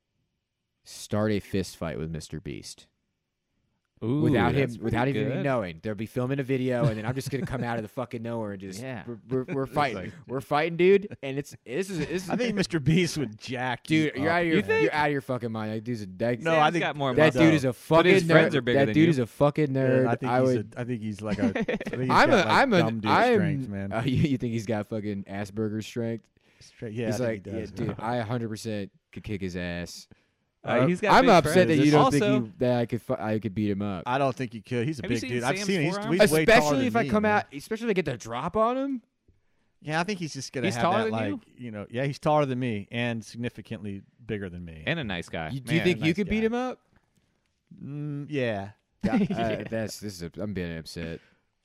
start a fist fight with Mister Beast Ooh, without him, that's without pretty even good. knowing. They'll be filming a video, and then I'm just gonna come out of the fucking nowhere and just Yeah. we're, we're, we're fighting, like- we're fighting, dude. And it's this is this is I think Mister Beast would jack dude, you you're up. out of your You think? you're out of your fucking mind. That dude's a that, No, Sam's I think got more that muscle. dude is a fucking his friends nerd. are bigger that than dude you. is a fucking nerd. Yeah, I think I he's would. a, I think he's like a. I think he's I'm got a. like I'm dumb an. dude I'm. strength, man. Uh, you, you think he's got fucking Asperger's strength? Straight- yeah, he's I like, think he does. yeah, dude. I one hundred percent could kick his ass. Uh, he's got I'm big upset friends. that you don't also, think he, that I could fu- I could beat him up. I don't think you could. He's a Have you big seen dude. I've Sam's seen him. He's, forearms? he's way taller Especially than if I me, come man. out, especially if I get the drop on him. Yeah, I think he's just gonna He's have taller that, than like you? you know. Yeah, he's taller than me and significantly bigger than me. and a nice guy. You, do you Man, think you nice could beat guy. him up? Mm, yeah. Uh, that's this is. A, I'm being upset.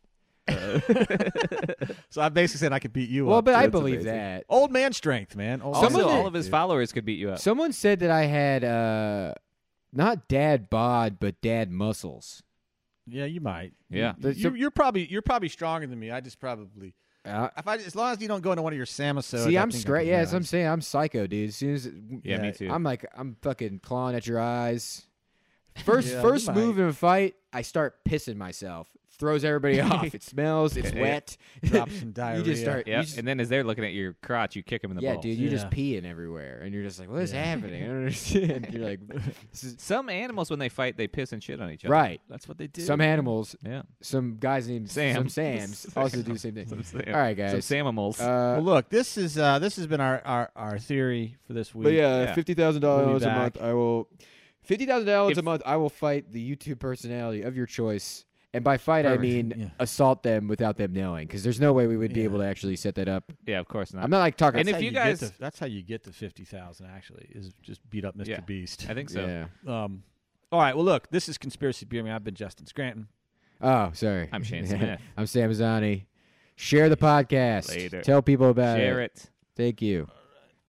So I basically said I could beat you Well, up. but I That's believe amazing. that. Old man strength, man. Old Also, Someone man that- all strength, of his dude. followers could beat you up. Someone said that I had uh, not dad bod, but dad muscles. Yeah, you might. Yeah. You, There's you're, some- you're probably you're probably stronger than me. I just probably Uh, if I as long as you don't go into one of your Samasodes. See, I I'm think I straight. can Yeah, that's what I'm manage. saying. I'm psycho, dude. As soon as Yeah, me too. I'm like, I'm fucking clawing at your eyes. First, Yeah, first you move might. in a fight, I start pissing myself. Throws everybody off. It smells. It's Yeah. wet. Drop some You diarrhea. just start. Yeah, You just, and then as they're looking at your crotch, you kick him in the yeah, balls. dude, you're just Yeah. peeing everywhere, and you're just like, what is Yeah. happening? I don't understand. You're like, this is Some animals, when they fight, they piss and shit on each other. right. That's what they do. Some animals, Yeah. some guys named Sam. some Sams also do the same thing. Some Sam- All right, guys. Some Samimals. Uh, Well, look, this is uh, this has been our, our, our theory for this week. But yeah, Yeah. fifty thousand We'll dollars be a month. back. I will fifty thousand dollars If- a month. I will fight the YouTube personality of your choice, and by fight I Perfect. mean Yeah. assault them without them knowing, because there's no way we would be Yeah. able to actually set that up. yeah, of course not. I'm not like talking. And That's if how you get guys- to- that's how you get to fifty thousand. Actually, is just beat up Mister Yeah. Beast. I think so. Yeah. Um, all right. Well, look, this is Conspiracy Beer. I've been Justin Scranton. Oh, sorry. I'm Shane Smith. I'm Sam Mazzani. Share the podcast. Later. Tell people about Share it. it. Thank you.